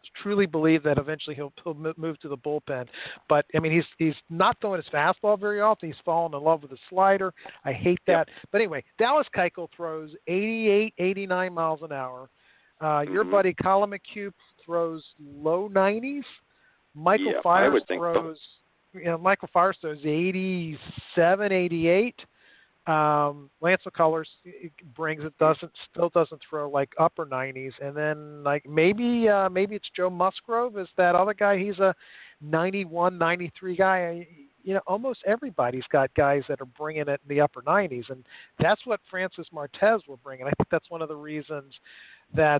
truly believe that eventually he'll move to the bullpen. But I mean, he's not throwing his fastball very often. He's fallen in love with the slider. I hate that. But anyway, Dallas Keuchel throws 88, 89 miles an hour. Your buddy Colin McHugh throws low 90s. Michael Fires throws, Michael Fires throws 87, 88. Lance McCullers brings it, still doesn't throw like upper 90s, and then like maybe it's Joe Musgrove is that other guy. He's a 91, 93 guy. Almost everybody's got guys that are bringing it in the upper 90s, and that's what Francis Martes will bring. And I think that's one of the reasons that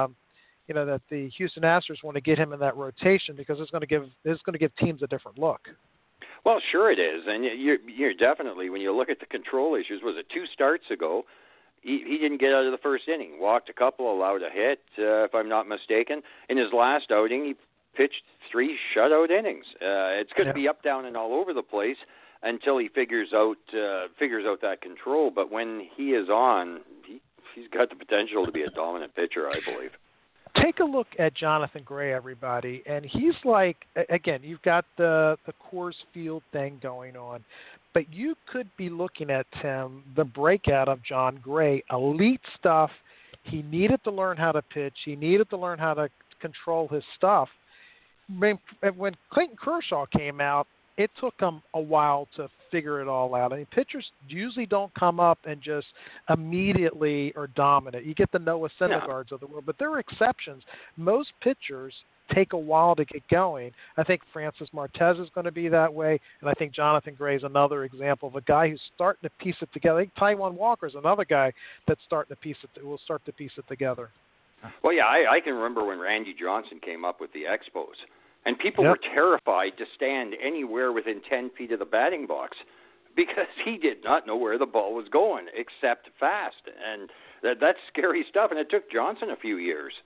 that the Houston Astros want to get him in that rotation, because it's going to give teams a different look. Well, sure it is, and you're definitely, when you look at the control issues, was it 2 starts ago, he didn't get out of the first inning, walked a couple, allowed a hit, if I'm not mistaken. In his last outing, he pitched 3 shutout innings. It's going to be up, down, and all over the place until he figures out that control. But when he is on, he's got the potential to be a dominant pitcher, I believe. Take a look at Jonathan Gray, everybody, and he's like, again, you've got the Coors Field thing going on, but you could be looking at, Tim, the breakout of John Gray, elite stuff. He needed to learn how to pitch. He needed to learn how to control his stuff. When Clayton Kershaw came out, it took him a while to figure it all out. I mean, pitchers usually don't come up and just immediately are dominant. You get the Noah Syndergaards of the world, but there are exceptions. Most pitchers take a while to get going. I think Francis Martes is going to be that way, and I think Jonathan Gray is another example of a guy who's starting to piece it together. I think Taijuan Walker is another guy that's will start to piece it together. Well, yeah, I can remember when Randy Johnson came up with the Expos. And people were terrified to stand anywhere within 10 feet of the batting box because he did not know where the ball was going except fast. And that's scary stuff. And it took Johnson a few years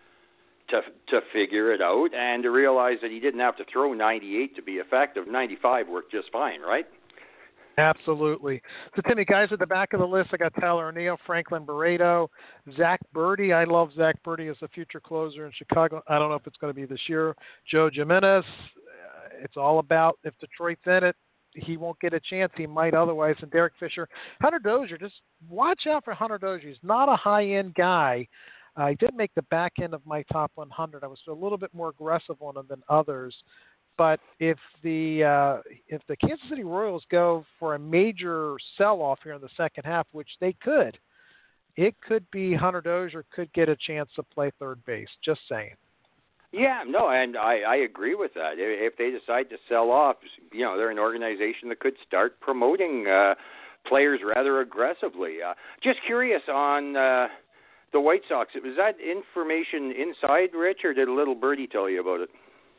to figure it out and to realize that he didn't have to throw 98 to be effective. 95 worked just fine, right? Absolutely. So, Timmy, guys at the back of the list, I got Tyler O'Neill, Franklin Barreto, Zach Birdie. I love Zach Birdie as a future closer in Chicago. I don't know if it's going to be this year. Joe Jimenez. It's all about if Detroit's in it, he won't get a chance. He might otherwise. And Derek Fisher. Hunter Dozier, just watch out for Hunter Dozier. He's not a high-end guy. I did make the back end of my top 100. I was a little bit more aggressive on him than others. But if the Kansas City Royals go for a major sell-off here in the second half, which they could, it could be Hunter Dozier could get a chance to play third base. Just saying. Yeah, no, and I agree with that. If they decide to sell off, they're an organization that could start promoting players rather aggressively. Just curious on the White Sox. Was that information inside, Rich, or did a little birdie tell you about it?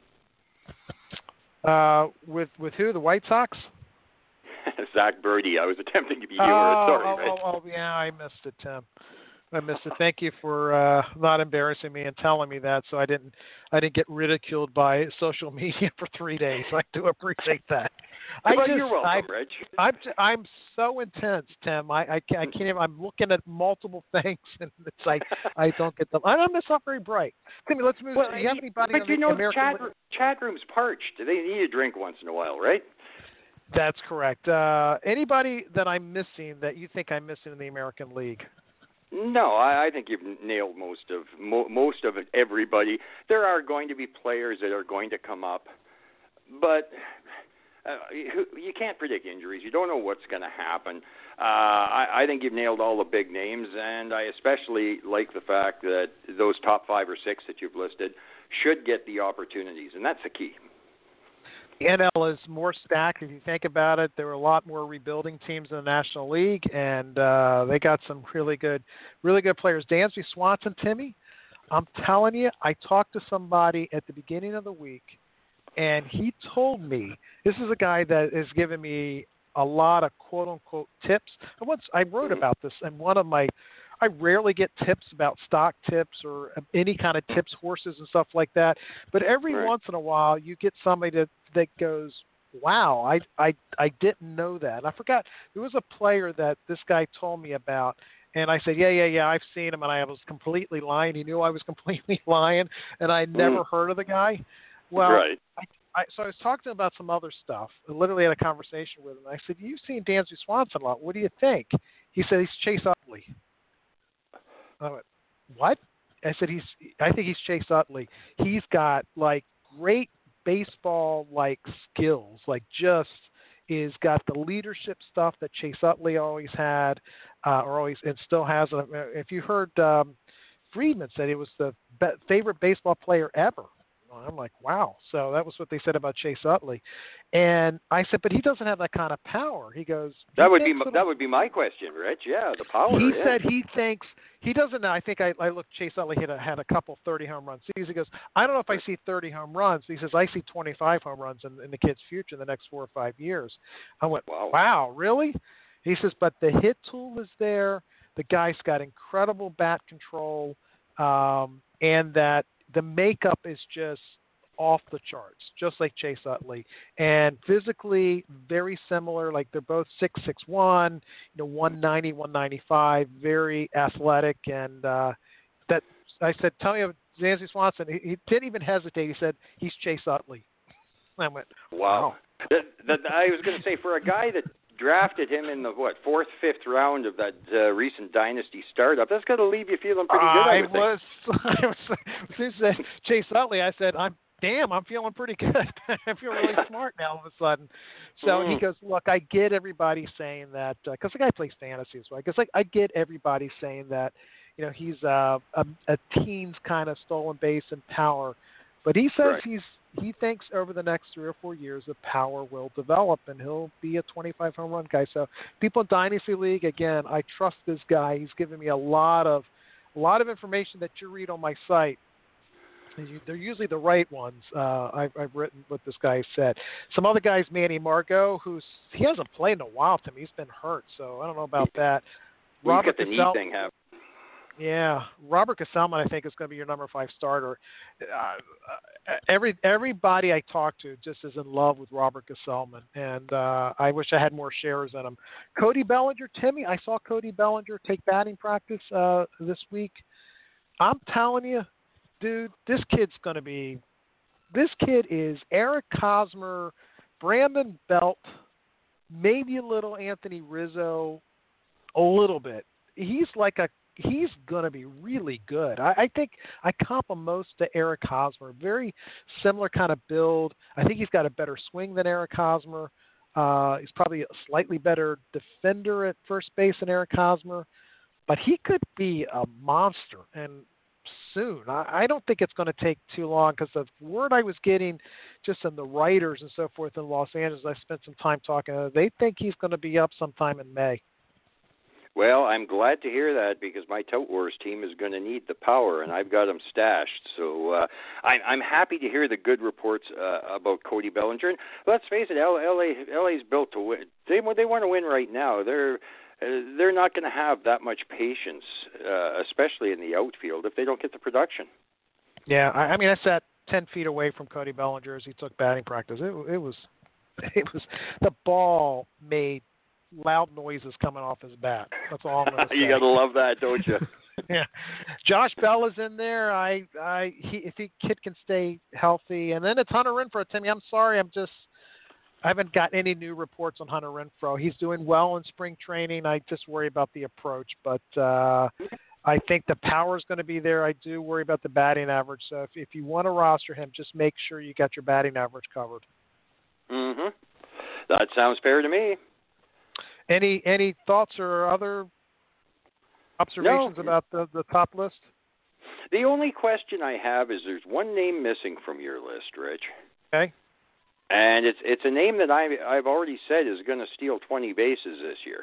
With who? The White Sox? Zach Birdie. I was attempting to be humorous. Sorry, Rich. Oh, yeah, I missed it, Tim. I missed it. Thank you for not embarrassing me and telling me that, so I didn't get ridiculed by social media for 3 days. I do appreciate that. You're welcome, Rich. I'm so intense, Tim. I can't even. I'm looking at multiple things, and it's like I don't get them. I'm not very bright. Timmy, let's move. Do you have anybody? But the chat room's parched. They need a drink once in a while, right? That's correct. Anybody that I'm missing that you think I'm missing in the American League? No, I think you've nailed most of it, everybody. There are going to be players that are going to come up, but you can't predict injuries. You don't know what's going to happen. I think you've nailed all the big names, and I especially like the fact that those top 5 or 6 that you've listed should get the opportunities, and that's the key. The NL is more stacked. If you think about it, there were a lot more rebuilding teams in the National League, and they got some really good players. Dansby Swanson, Timmy, I'm telling you, I talked to somebody at the beginning of the week, and he told me, this is a guy that has given me a lot of quote-unquote tips. I wrote about this in one of my I rarely get tips about stock tips or any kind of tips, horses and stuff like that. But every once in a while, you get somebody that goes, wow, I didn't know that. And I forgot. There was a player that this guy told me about, And I said, yeah, I've seen him, and I was completely lying. He knew I was completely lying, and I never heard of the guy. Well, right. So I was talking to him about some other stuff. I literally had a conversation with him. I said, you've seen Dansby Swanson a lot. What do you think? He said, he's Chase Utley. I went, what? I said, I think he's Chase Utley. He's got, like, great baseball, like, skills, like, just is got the leadership stuff that Chase Utley always had, and still has. If you heard Friedman said he was the favorite baseball player ever. I'm like, wow. So that was what they said about Chase Utley. And I said, but he doesn't have that kind of power. He goes, that would be my question, Rich. Yeah, the power. He said he thinks he doesn't know. I think I looked. Chase Utley had a couple 30 home run seasons. He goes, I don't know if I see 30 home runs. He says I see 25 home runs in the kid's future in the next 4 or 5 years. I went, wow, really? He says, but the hit tool is there. The guy's got incredible bat control, and that the makeup is just off the charts, just like Chase Utley. And physically very similar, like they're both 6'1", 190, 195, very athletic. And that I said, tell me about Dansby Swanson. He didn't even hesitate. He said, he's Chase Utley. I went, wow. I was going to say, for a guy that drafted him in the, 4th, 5th round of that recent Dynasty startup, that's got to leave you feeling pretty good, I was since that Chase Utley, I said, I'm feeling pretty good. I feel really smart now all of a sudden. So he goes, look, I get everybody saying that, because the guy plays fantasy as well. Because I get everybody saying that, he's a teen's kind of stolen base and power. But he says he thinks over the next 3 or 4 years the power will develop and he'll be a 25 home run guy. So people in Dynasty League, again, I trust this guy. He's given me a lot of information that you read on my site. They're usually the right ones. I've written what this guy said. Some other guys, Manny Margot, he hasn't played in a while to me. He's been hurt, so I don't know about that. Robert the knee thing happened. Yeah, Robert Gesellman, I think, is going to be your number 5 starter. Everybody I talk to just is in love with Robert Gesellman, and I wish I had more shares in him. Cody Bellinger, Timmy, I saw Cody Bellinger take batting practice this week. I'm telling you, dude, this kid is Eric Hosmer, Brandon Belt, maybe a little Anthony Rizzo, a little bit. He's going to be really good. I think I comp him most to Eric Hosmer. Very similar kind of build. I think he's got a better swing than Eric Hosmer. He's probably a slightly better defender at first base than Eric Hosmer. But he could be a monster, and soon. I don't think it's going to take too long, because the word I was getting just in the writers and so forth in Los Angeles, I spent some time talking to them, they think he's going to be up sometime in May. Well, I'm glad to hear that, because my Tout Wars team is going to need the power, and I've got them stashed. So I'm happy to hear the good reports about Cody Bellinger. And let's face it, LA's built to win. They want to win right now. They're not going to have that much patience, especially in the outfield, if they don't get the production. Yeah, I mean, I sat 10 feet away from Cody Bellinger as he took batting practice. It was the ball made loud noises coming off his bat. That's all I'm going to say. You got to love that, don't you? Yeah. Josh Bell is in there. If the kid can stay healthy, and then it's Hunter Renfroe. Timmy, I'm sorry, I haven't gotten any new reports on Hunter Renfroe. He's doing well in spring training. I just worry about the approach, but I think the power is going to be there. I do worry about the batting average. So if you want to roster him, just make sure you got your batting average covered. Mm-hmm. That sounds fair to me. Any thoughts or other observations about the top list? The only question I have is there's one name missing from your list, Rich. Okay. And it's a name that I've already said is going to steal 20 bases this year.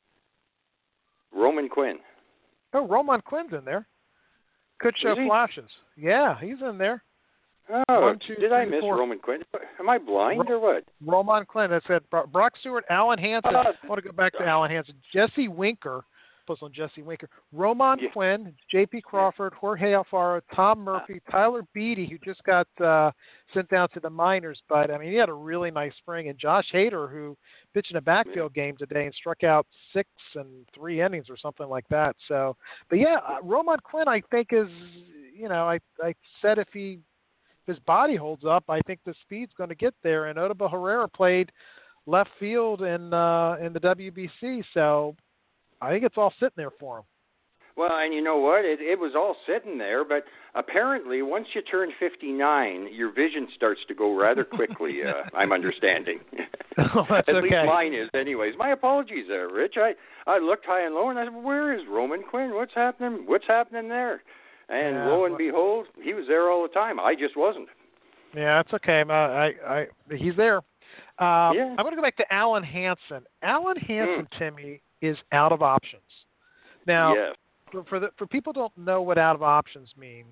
Roman Quinn. Oh, Roman Quinn's in there. Could show flashes. Yeah, he's in there. Oh, did I miss Roman Quinn? Am I blind or what? Roman Quinn. That's it. Brock Stewart, Alan Hansen. I want to go back to Alan Hansen. Jesse Winker, was on Jesse Winker. Roman Quinn, J.P. Crawford, Jorge Alfaro, Tom Murphy, Tyler Beatty, who just got sent down to the minors. But, I mean, he had a really nice spring. And Josh Hader, who pitched in a backfield game today and struck out 6 and 3 innings or something like that. So, but, yeah, Roman Quinn, I think, is, you know, I said if his body holds up, I think the speed's going to get there. And Odubel Herrera played left field in the WBC, so I think it's all sitting there for him. Well, and you know what? It was all sitting there, but apparently once you turn 59, your vision starts to go rather quickly, I'm understanding. Oh, that's At okay. least mine is anyways. My apologies there, Rich. I looked high and low, and I said, where is Roman Quinn? What's happening? What's happening there? And lo and behold, he was there all the time. I just wasn't. Yeah, that's okay. He's there. I'm going to go back to Alan Hansen. Alan Hansen, Timmy, is out of options. Now, for people who don't know what out of options means,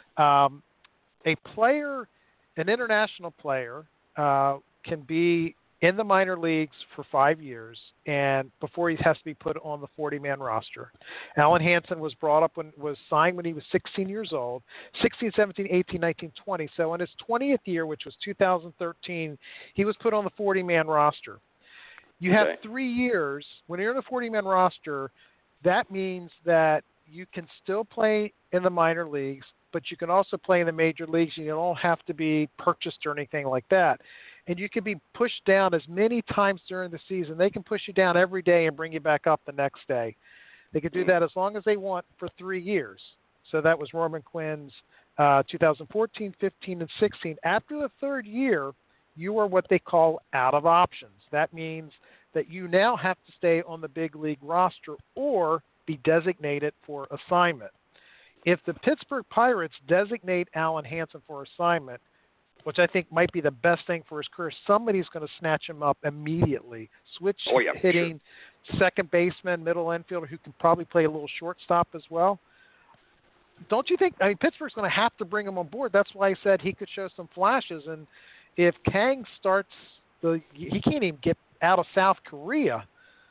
a player, an international player, can be in the minor leagues for 5 years and before he has to be put on the 40-man roster. Alan Hansen was signed when he was 16 years old, 16, 17, 18, 19, 20. So in his 20th year, which was 2013, he was put on the 40-man roster. You have 3 years. When you're on the 40-man roster, that means that you can still play in the minor leagues, but you can also play in the major leagues, and you don't have to be purchased or anything like that. And you can be pushed down as many times during the season. They can push you down every day and bring you back up the next day. They can do that as long as they want for 3 years. So that was Roman Quinn's 2014, 15, and 16. After the third year, you are what they call out of options. That means that you now have to stay on the big league roster or be designated for assignment. If the Pittsburgh Pirates designate Alan Hansen for assignment, which I think might be the best thing for his career, somebody's going to snatch him up immediately. Switch hitting, second baseman, middle infielder who can probably play a little shortstop as well. Don't you think? I mean, Pittsburgh's going to have to bring him on board. That's why I said he could show some flashes. And if Kang starts, he can't even get out of South Korea.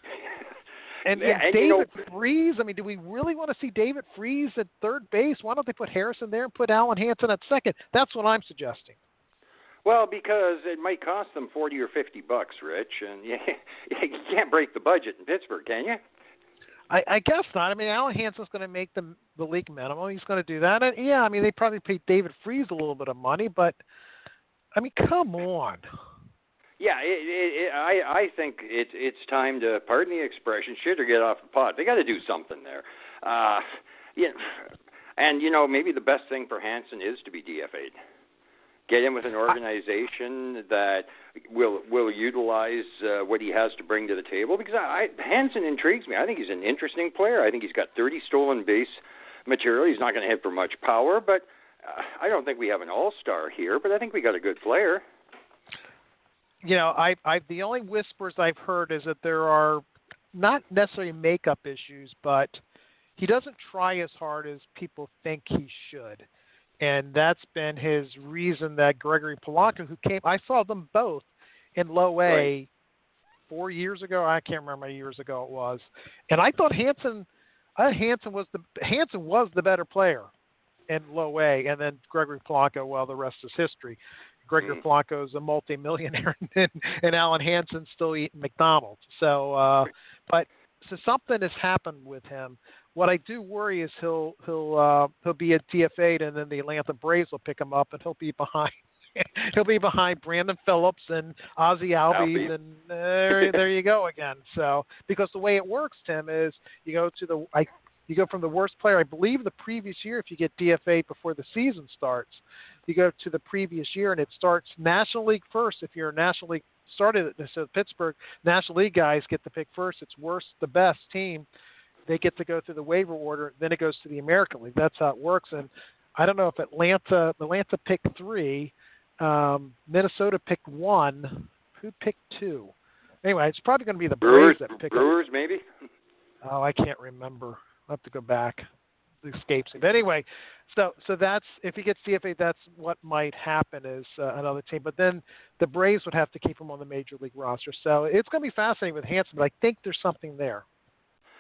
And David Freese, I mean, do we really want to see David Freese at third base? Why don't they put Harrison there and put Alan Hansen at second? That's what I'm suggesting. Well, because it might cost them $40 or $50, Rich, and you can't break the budget in Pittsburgh, can you? I guess not. I mean, Alan Hansen's going to make the league minimum. He's going to do that. And, yeah, I mean, they probably paid David Freese a little bit of money, but, I mean, come on. Yeah, I think it's time to, pardon the expression, shit or get off the pot. They got to do something there. And, you know, maybe the best thing for Hansen is to be DFA'd. Get in with an organization that will utilize what he has to bring to the table. Because Hansen intrigues me. I think he's an interesting player. I think he's got 30 stolen base material. He's not going to hit for much power, but I don't think we have an all-star here. But I think we got a good player. You know, the only whispers I've heard is that there are not necessarily makeup issues, but he doesn't try as hard as people think he should. And that's been his reason that Gregory Polanco, who came, I saw them both in low A 4 years ago. I can't remember how many years ago it was. And I thought Hansen was the better player in low A. And then Gregory Polanco, well, the rest is history. Gregory Polanco is a multimillionaire, and Alan Hansen's still eating McDonald's. So, but something has happened with him. What I do worry is he'll be a DFA'd, and then the Atlanta Braves will pick him up, and he'll be behind Brandon Phillips and Ozzie Albies, and there you go again. So because the way it works, Tim, is you go from the worst player. I believe the previous year, if you get DFA'd before the season starts, you go to the previous year, and it starts National League first. If you're a National League started, so Pittsburgh National League guys get to pick first. It's worst, the best team. They get to go through the waiver order. Then it goes to the American League. That's how it works. And I don't know if Atlanta picked 3, Minnesota picked 1. Who picked 2? Anyway, it's probably going to be the Braves that pick Brewers, maybe? Oh, I can't remember. I'll have to go back. It escapes me. But anyway, so that's, if he gets DFA, that's what might happen is another team. But then the Braves would have to keep him on the Major League roster. So it's going to be fascinating with Hansen, but I think there's something there.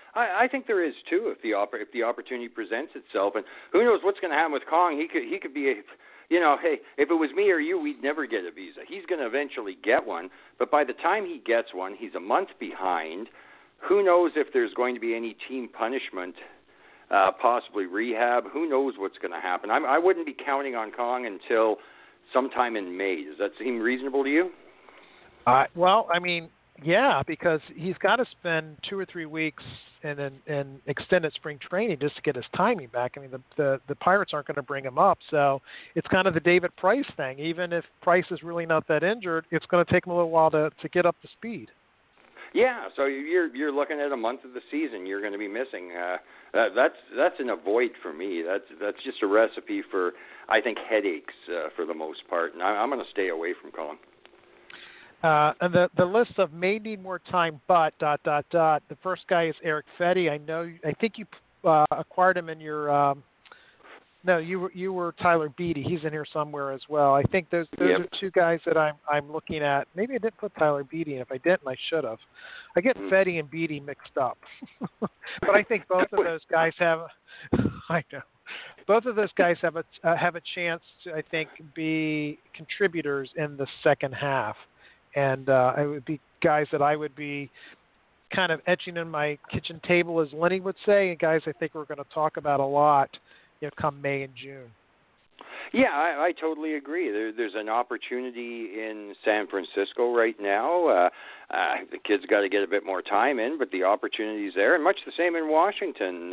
I think there is too, if the opportunity presents itself, and who knows what's going to happen with Kong. He could be hey, if it was me or you, we'd never get a visa. He's going to eventually get one, but by the time he gets one, he's a month behind. Who knows if there's going to be any team punishment, possibly rehab. Who knows what's going to happen. I wouldn't be counting on Kong until sometime in May. Does that seem reasonable to you? Well, I mean, yeah, because he's got to spend 2 or 3 weeks in extended spring training just to get his timing back. I mean, the Pirates aren't going to bring him up, so it's kind of the David Price thing. Even if Price is really not that injured, it's going to take him a little while to get up to speed. Yeah, so you're looking at a month of the season you're going to be missing. That's an avoid for me. That's just a recipe for, I think, headaches for the most part, and I'm going to stay away from Colin. And the list of may need more time, but ... The first guy is Erick Fedde. I think you acquired him in your. No, you were Tyler Beattie. He's in here somewhere as well. I think those are two guys that I'm looking at. Maybe I didn't put Tyler Beattie in. If I didn't, I should have. I get Fedde and Beattie mixed up, but I think both of those guys have. I know. Both of those guys have a chance to, I think, be contributors in the second half. And it would be guys that I would be kind of etching in my kitchen table, as Lenny would say, and guys I think we're going to talk about a lot, come May and June. Yeah, I totally agree. There's an opportunity in San Francisco right now. The kid's got to get a bit more time in, but the opportunity's there, and much the same in Washington.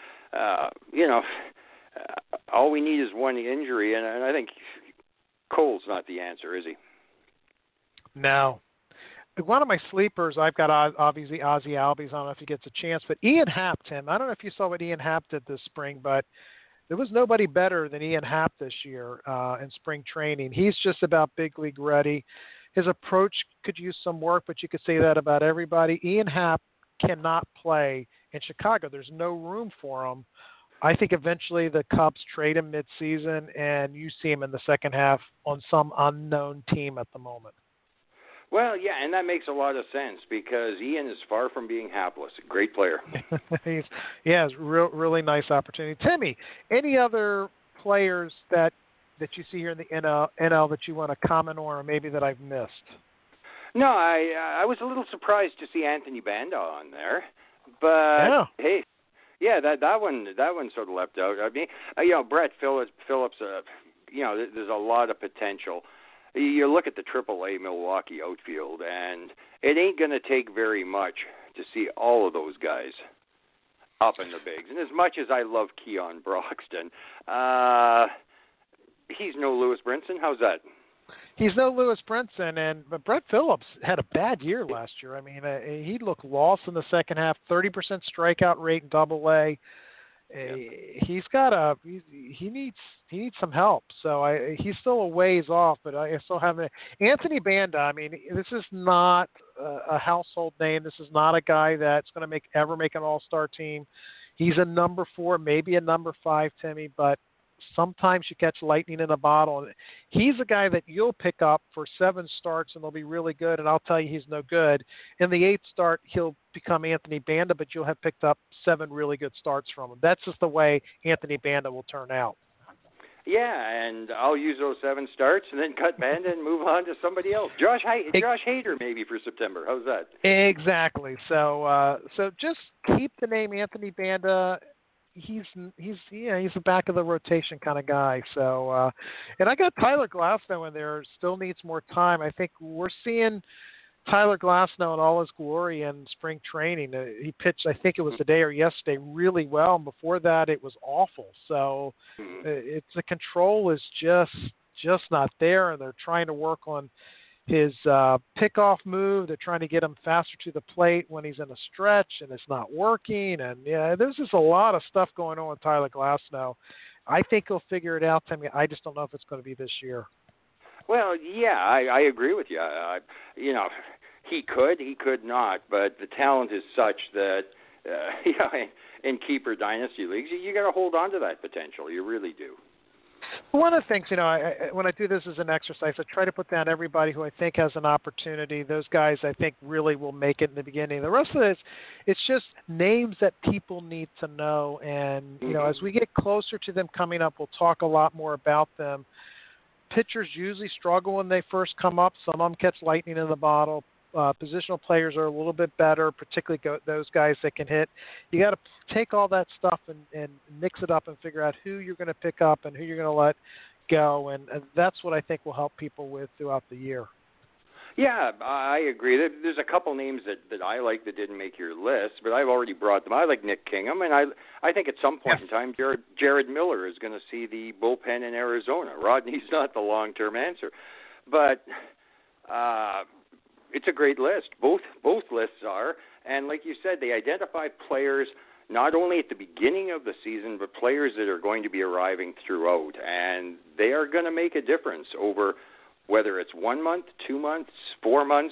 All we need is one injury, and I think Cole's not the answer, is he? No. One of my sleepers, I've got obviously Ozzie Albies. I don't know if he gets a chance, but Ian Happ, Tim. I don't know if you saw what Ian Happ did this spring, but there was nobody better than Ian Happ this year in spring training. He's just about big league ready. His approach could use some work, but you could say that about everybody. Ian Happ cannot play in Chicago. There's no room for him. I think eventually the Cubs trade him midseason, and you see him in the second half on some unknown team at the moment. Well, yeah, and that makes a lot of sense because Ian is far from being hapless. A great player. It's really nice opportunity. Timmy, any other players that you see here in the NL that you want to comment on, or maybe that I've missed? No, I was a little surprised to see Anthony Banda on there, but hey, yeah, that one sort of leapt out. I mean, Brett Phillips, there's a lot of potential. You look at the AAA Milwaukee outfield, and it ain't going to take very much to see all of those guys up in the bigs. And as much as I love Keon Broxton, he's no Lewis Brinson. How's that? He's no Lewis Brinson, but Brett Phillips had a bad year last year. I mean, he looked lost in the second half, 30% strikeout rate in Double-A. He needs some help. So he's still a ways off, but I still haven't. Anthony Banda, I mean, this is not a household name. This is not a guy that's going to ever make an all-star team. He's a number 4, maybe a number 5, Timmy, but sometimes you catch lightning in a bottle. He's a guy that you'll pick up for 7 starts and they'll be really good, and I'll tell you he's no good. In the 8th start, he'll become Anthony Banda, but you'll have picked up 7 really good starts from him. That's just the way Anthony Banda will turn out. Yeah, and I'll use those 7 starts and then cut Banda and move on to somebody else. Josh Hader maybe for September. How's that? Exactly. So just keep the name Anthony Banda. He's a back of the rotation kind of guy. So, and I got Tyler Glasnow in there. Still needs more time. I think we're seeing Tyler Glasnow in all his glory in spring training. He pitched, I think it was today or yesterday, really well, and before that it was awful. So, the control is just not there, and they're trying to work on his pickoff move. They're trying to get him faster to the plate when he's in a stretch, and it's not working. And, there's just a lot of stuff going on with Tyler Glasnow. I think he'll figure it out, Timmy. I just don't know if it's going to be this year. Well, yeah, I agree with you. He could not, but the talent is such that, in keeper dynasty leagues, you got to hold on to that potential. You really do. One of the things, when I do this as an exercise, I try to put down everybody who I think has an opportunity. Those guys I think really will make it in the beginning. The rest of this, it's just names that people need to know. And, as we get closer to them coming up, we'll talk a lot more about them. Pitchers usually struggle when they first come up. Some of them catch lightning in the bottle. Positional players are a little bit better, particularly those guys that can hit. You got to take all that stuff and mix it up and figure out who you're going to pick up and who you're going to let go, and that's what I think will help people with throughout the year. Yeah, I agree. There's a couple names that I like that didn't make your list, but I've already brought them. I like Nick Kingham, and I think at some point in time, Jared Miller is going to see the bullpen in Arizona. Rodney's not the long-term answer, but it's a great list. Both lists are, and like you said, they identify players not only at the beginning of the season, but players that are going to be arriving throughout, and they are going to make a difference over whether it's 1 month, 2 months, 4 months.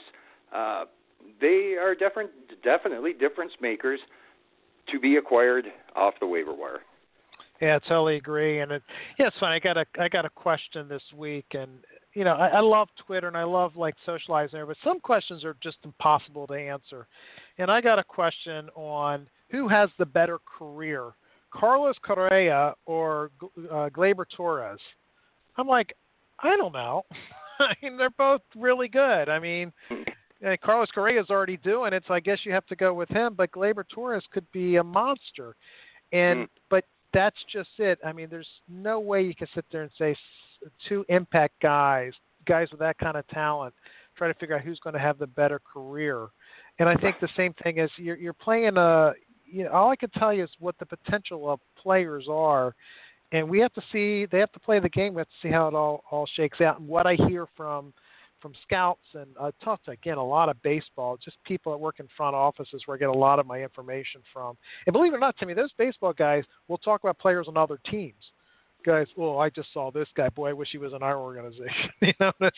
They are definitely difference makers to be acquired off the waiver wire. Yeah, I totally agree. And it's funny. I got a question this week, and I love Twitter and I love socializing there, but some questions are just impossible to answer. And I got a question on who has the better career, Carlos Correa or Gleyber Torres. I'm like, I don't know. I mean, they're both really good. I mean, Carlos Correa is already doing it, so I guess you have to go with him. But Gleyber Torres could be a monster, but that's just it. I mean, there's no way you can sit there and say two impact guys with that kind of talent, try to figure out who's going to have the better career. And I think the same thing is you're playing all I can tell you is what the potential of players are. And we have to see, they have to play the game. We have to see how it all shakes out. And what I hear from scouts, and I talk to, again, a lot of baseball, just people that work in front offices where I get a lot of my information from. And believe it or not, Timmy, those baseball guys will talk about players on other teams. Guys, well, I just saw this guy. Boy, I wish he was in our organization. It's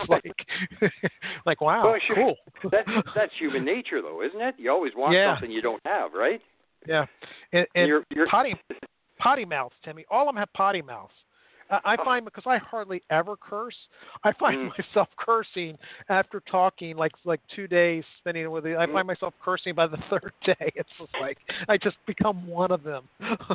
like wow, well, sure. Cool. That's human nature, though, isn't it? You always want something you don't have, right? Yeah. And you're potty mouths, Timmy. All of them have potty mouths. I find, because I hardly ever curse, I find myself cursing after talking like 2 days spending with it. I find myself cursing by the third day. It's just like I just become one of them.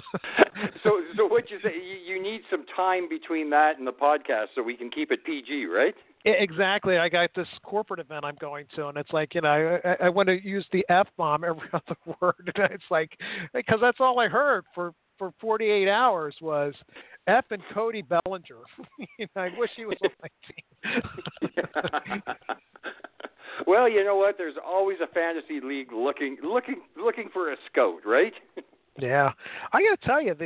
So what you say? You need some time between that and the podcast so we can keep it PG, right? Exactly. I got this corporate event I'm going to, and it's like, I want to use the F-bomb every other word. And it's like, because that's all I heard for 48 hours was F and Cody Bellinger. I wish he was on my team. Well, you know what? There's always a fantasy league looking for a scout, right? Yeah, I got to tell you,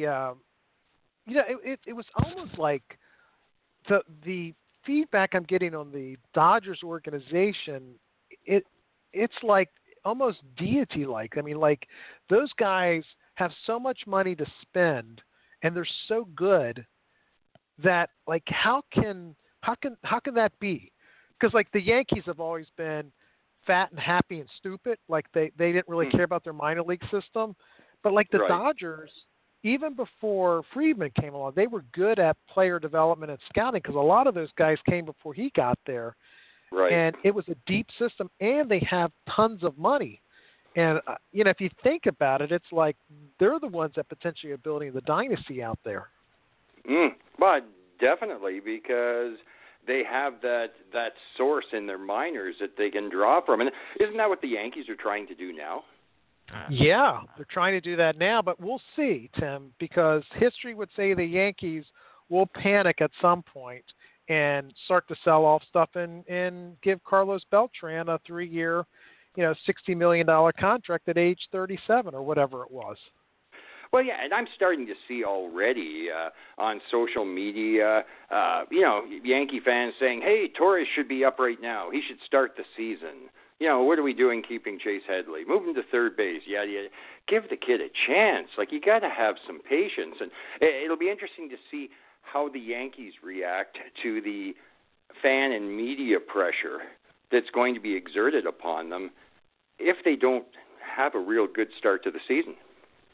it was almost like the feedback I'm getting on the Dodgers organization. It's like almost deity-like. I mean, like those guys have so much money to spend, and they're so good that how can that be? Because the Yankees have always been fat and happy and stupid. They didn't really care about their minor league system, but the Dodgers, even before Friedman came along, they were good at player development and scouting because a lot of those guys came before he got there. Right. And it was a deep system, and they have tons of money. And, if you think about it, it's like they're the ones that potentially are building the dynasty out there. But definitely, because they have that source in their minors that they can draw from. And isn't that what the Yankees are trying to do now? Yeah, they're trying to do that now, but we'll see, Tim, because history would say the Yankees will panic at some point and start to sell off stuff and give Carlos Beltran a 3-year, $60 million contract at age 37 or whatever it was. Well, yeah, and I'm starting to see already on social media, Yankee fans saying, hey, Torres should be up right now. He should start the season. What are we doing keeping Chase Headley? Move him to third base. Yeah. Give the kid a chance. You got to have some patience. And it'll be interesting to see how the Yankees react to the fan and media pressure that's going to be exerted upon them if they don't have a real good start to the season.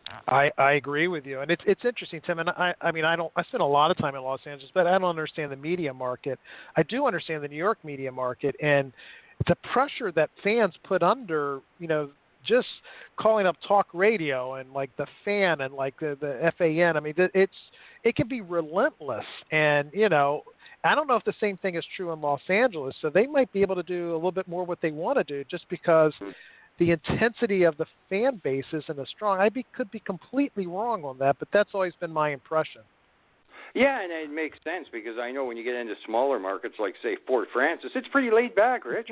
I agree with you, and it's interesting, Tim. And I spend a lot of time in Los Angeles, but I don't understand the media market. I do understand the New York media market and the pressure that fans put under, just calling up talk radio and like the Fan and like the FAN. I mean, it can be relentless, and I don't know if the same thing is true in Los Angeles. So they might be able to do a little bit more what they want to do, just because the intensity of the fan base isn't as strong. Could be completely wrong on that, but that's always been my impression. Yeah, and it makes sense because I know when you get into smaller markets like, say, Fort Francis, it's pretty laid back, Rich.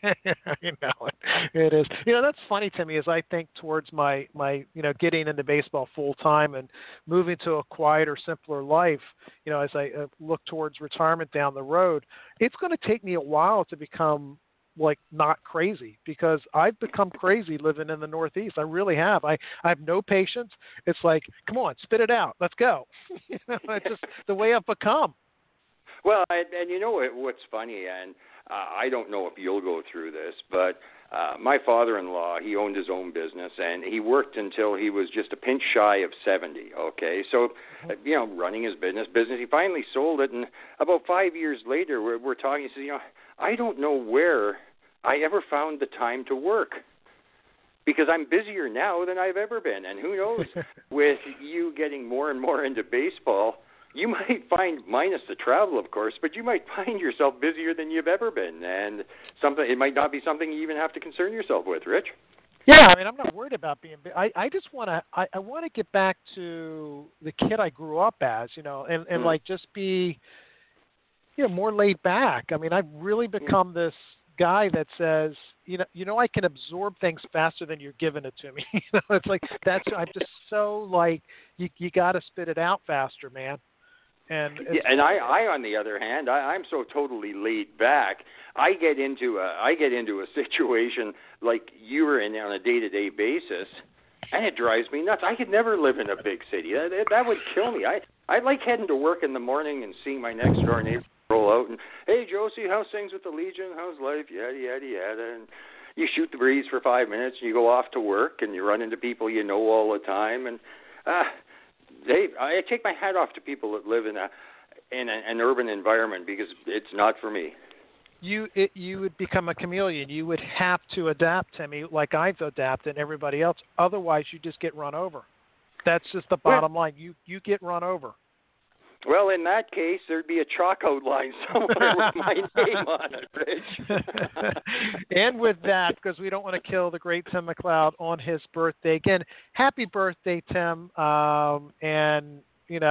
It is. That's funny to me as I think towards my getting into baseball full time and moving to a quieter, simpler life. As I look towards retirement down the road, it's going to take me a while to become not crazy, because I've become crazy living in the Northeast. I really have. I have no patience. It's like, come on, spit it out. Let's go. It's just the way I've become. Well, and what's funny, and I don't know if you'll go through this, but my father-in-law, he owned his own business, and he worked until he was just a pinch shy of 70, okay? So, running his business, he finally sold it, and about 5 years later, we're talking, he says, I don't know where I ever found the time to work, because I'm busier now than I've ever been. And who knows, with you getting more and more into baseball, you might find, minus the travel, of course, but you might find yourself busier than you've ever been. And it might not be something you even have to concern yourself with, Rich. Yeah, I'm not worried about being. I just want to. I want to get back to the kid I grew up as, and like just be, more laid back. I mean, I've really become this guy that says, I can absorb things faster than you're giving it to me. It's like I'm just so like you got to spit it out faster, man. And I on the other hand, I'm so totally laid back. I get into a situation like you were in on a day-to-day basis, and it drives me nuts. I could never live in a big city. That would kill me. I like heading to work in the morning and seeing my next door neighbor roll out and, hey, Josie, how's things with the Legion? How's life? Yada, yada, yada. And you shoot the breeze for 5 minutes, and you go off to work, and you run into people you know all the time. And I take my hat off to people that live in an urban environment, because it's not for me. You would become a chameleon. You would have to adapt, Timmy, like I've adapted and everybody else. Otherwise, you just get run over. That's just the bottom line. You get run over. Well, in that case, there'd be a chalk outline somewhere with my name on it, Rich. And with that, because we don't want to kill the great Tim McLeod on his birthday. Again, happy birthday, Tim. And,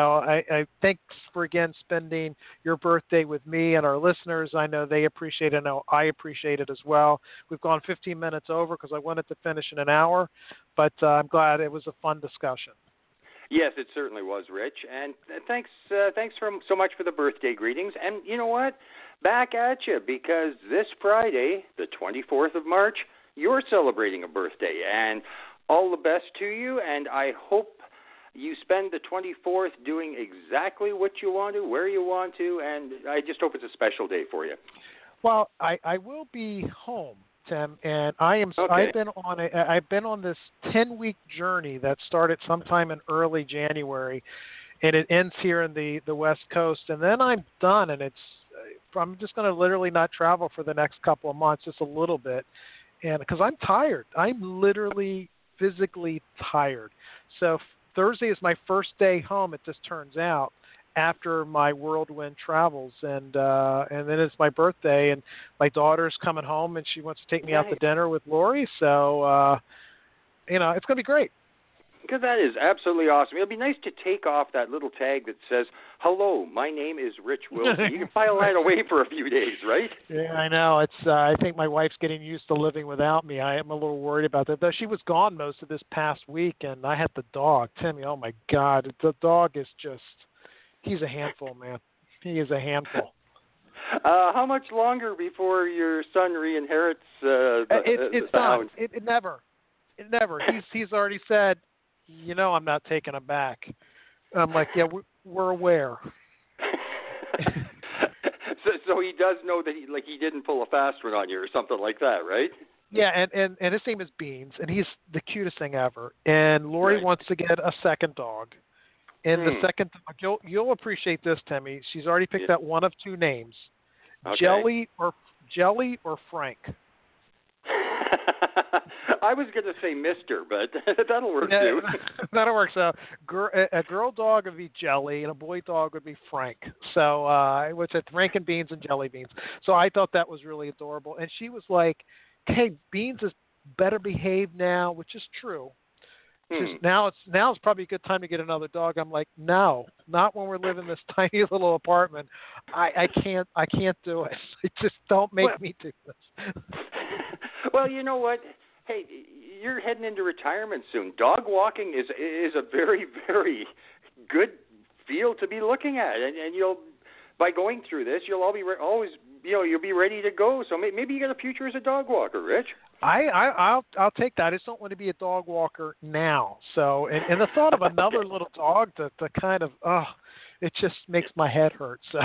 I thanks for, again, spending your birthday with me and our listeners. I know they appreciate it. I know I appreciate it as well. We've gone 15 minutes over because I wanted to finish in an hour, but I'm glad it was a fun discussion. Yes, it certainly was, Rich. And thanks so much for the birthday greetings. And you know what? Back at you, because this Friday, the 24th of March, you're celebrating a birthday. And all the best to you, and I hope you spend the 24th doing exactly what you want to, where you want to, and I just hope it's a special day for you. Well, I will be home, Tim, and I've been on this 10-week journey that started sometime in early January, and it ends here in the West Coast, and then I'm done, and I'm just going to literally not travel for the next couple of months, just a little bit, and because I'm tired. I'm literally physically tired. So Thursday is my first day home, it just turns out, after my whirlwind travels, and then it's my birthday, and my daughter's coming home, and she wants to take me out to dinner with Lori, so it's going to be great. Because that is absolutely awesome. It'll be nice to take off that little tag that says, hello, my name is Rich Wilson. You can file that away for a few days, right? Yeah, I know. I think my wife's getting used to living without me. I am a little worried about that. Though she was gone most of this past week, and I had the dog. Timmy, oh, my God. The dog is just, he's a handful, man. He is a handful. How much longer before your son re-inherits it's the done. hound? It never. He's already said, I'm not taking him back. I'm like, yeah, we're aware. so he does know that he didn't pull a fast one on you or something like that, right? Yeah, and his name is Beans, and he's the cutest thing ever. And Lori Right. wants to get a second dog. And the second dog, you'll appreciate this, Timmy. She's already picked out one of two names: Okay. Jelly or Frank. I was going to say Mister, but that'll work Yeah, too. that'll work. So, a girl dog would be Jelly, and a boy dog would be Frank. So, what's it? Frank and Beans and Jelly Beans. So, I thought that was really adorable. And she was like, "Hey, Beans is better behaved now," which is true. Now it's probably a good time to get another dog. I'm like, no, not when we're living in this tiny little apartment. I can't do it. Just don't make me do this. Well, you know what? Hey, you're heading into retirement soon. Dog walking is a very, very good field to be looking at, and you'll, by going through this, you'll always you'll be ready to go. So maybe you got a future as a dog walker, Rich. I'll take that. I just don't want to be a dog walker now. So and the thought of another little dog to kind of it just makes my head hurt. So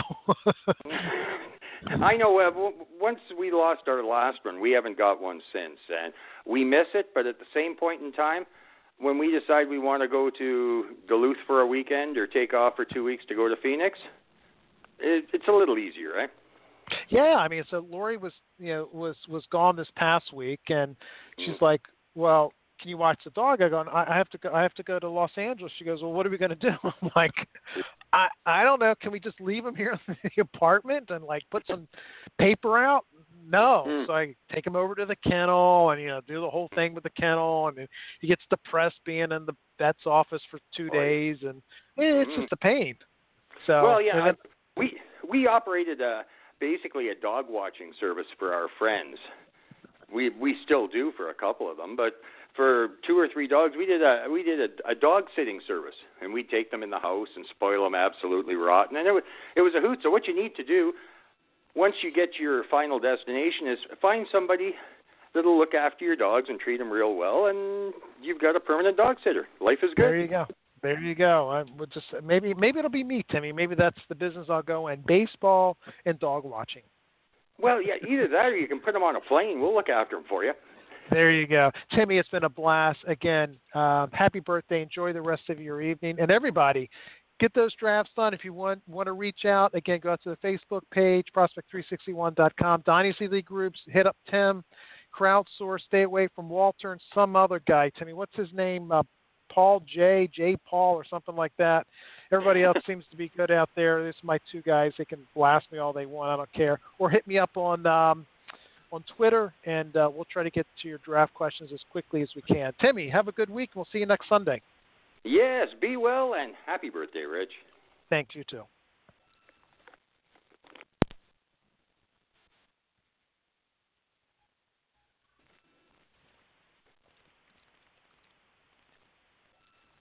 I know. Once we lost our last one, we haven't got one since, and we miss it. But at the same point in time, when we decide we want to go to Duluth for a weekend or take off for 2 weeks to go to Phoenix, it's a little easier, right? Yeah, I mean, so Lori was gone this past week, and she's like, "Well, can you watch the dog?" I go, "I have to go to Los Angeles." She goes, "Well, what are we going to do?" I'm like, I don't know. Can we just leave him here in the apartment and like put some paper out? No. So I take him over to the kennel and do the whole thing with the kennel, and he gets depressed being in the vet's office for 2 days, and it's just a pain. So well, yeah, we operated basically a dog watching service for our friends. We still do for a couple of them, but for 2 or 3 dogs, we did a dog sitting service, and we'd take them in the house and spoil them absolutely rotten, and it was a hoot. So what you need to do once you get to your final destination is find somebody that'll look after your dogs and treat them real well, and you've got a permanent dog sitter. Life is good. There you go. There you go. I would just maybe it'll be me, Timmy. Maybe that's the business I'll go in: baseball and dog watching. Well, yeah, either that or you can put them on a plane. We'll look after them for you. There you go. Timmy, it's been a blast. Again, happy birthday. Enjoy the rest of your evening. And everybody, get those drafts done. If you want to reach out, again, go out to the Facebook page, prospect361.com, Dynasty League groups, hit up Tim, crowdsource, stay away from Walter and some other guy. Timmy, what's his name? Paul J. Paul or something like that. Everybody else seems to be good out there. This are my 2 guys. They can blast me all they want. I don't care. Or hit me up on Twitter, and we'll try to get to your draft questions as quickly as we can. Timmy, have a good week. We'll see you next Sunday. Yes, be well, and happy birthday, Rich. Thanks, you too.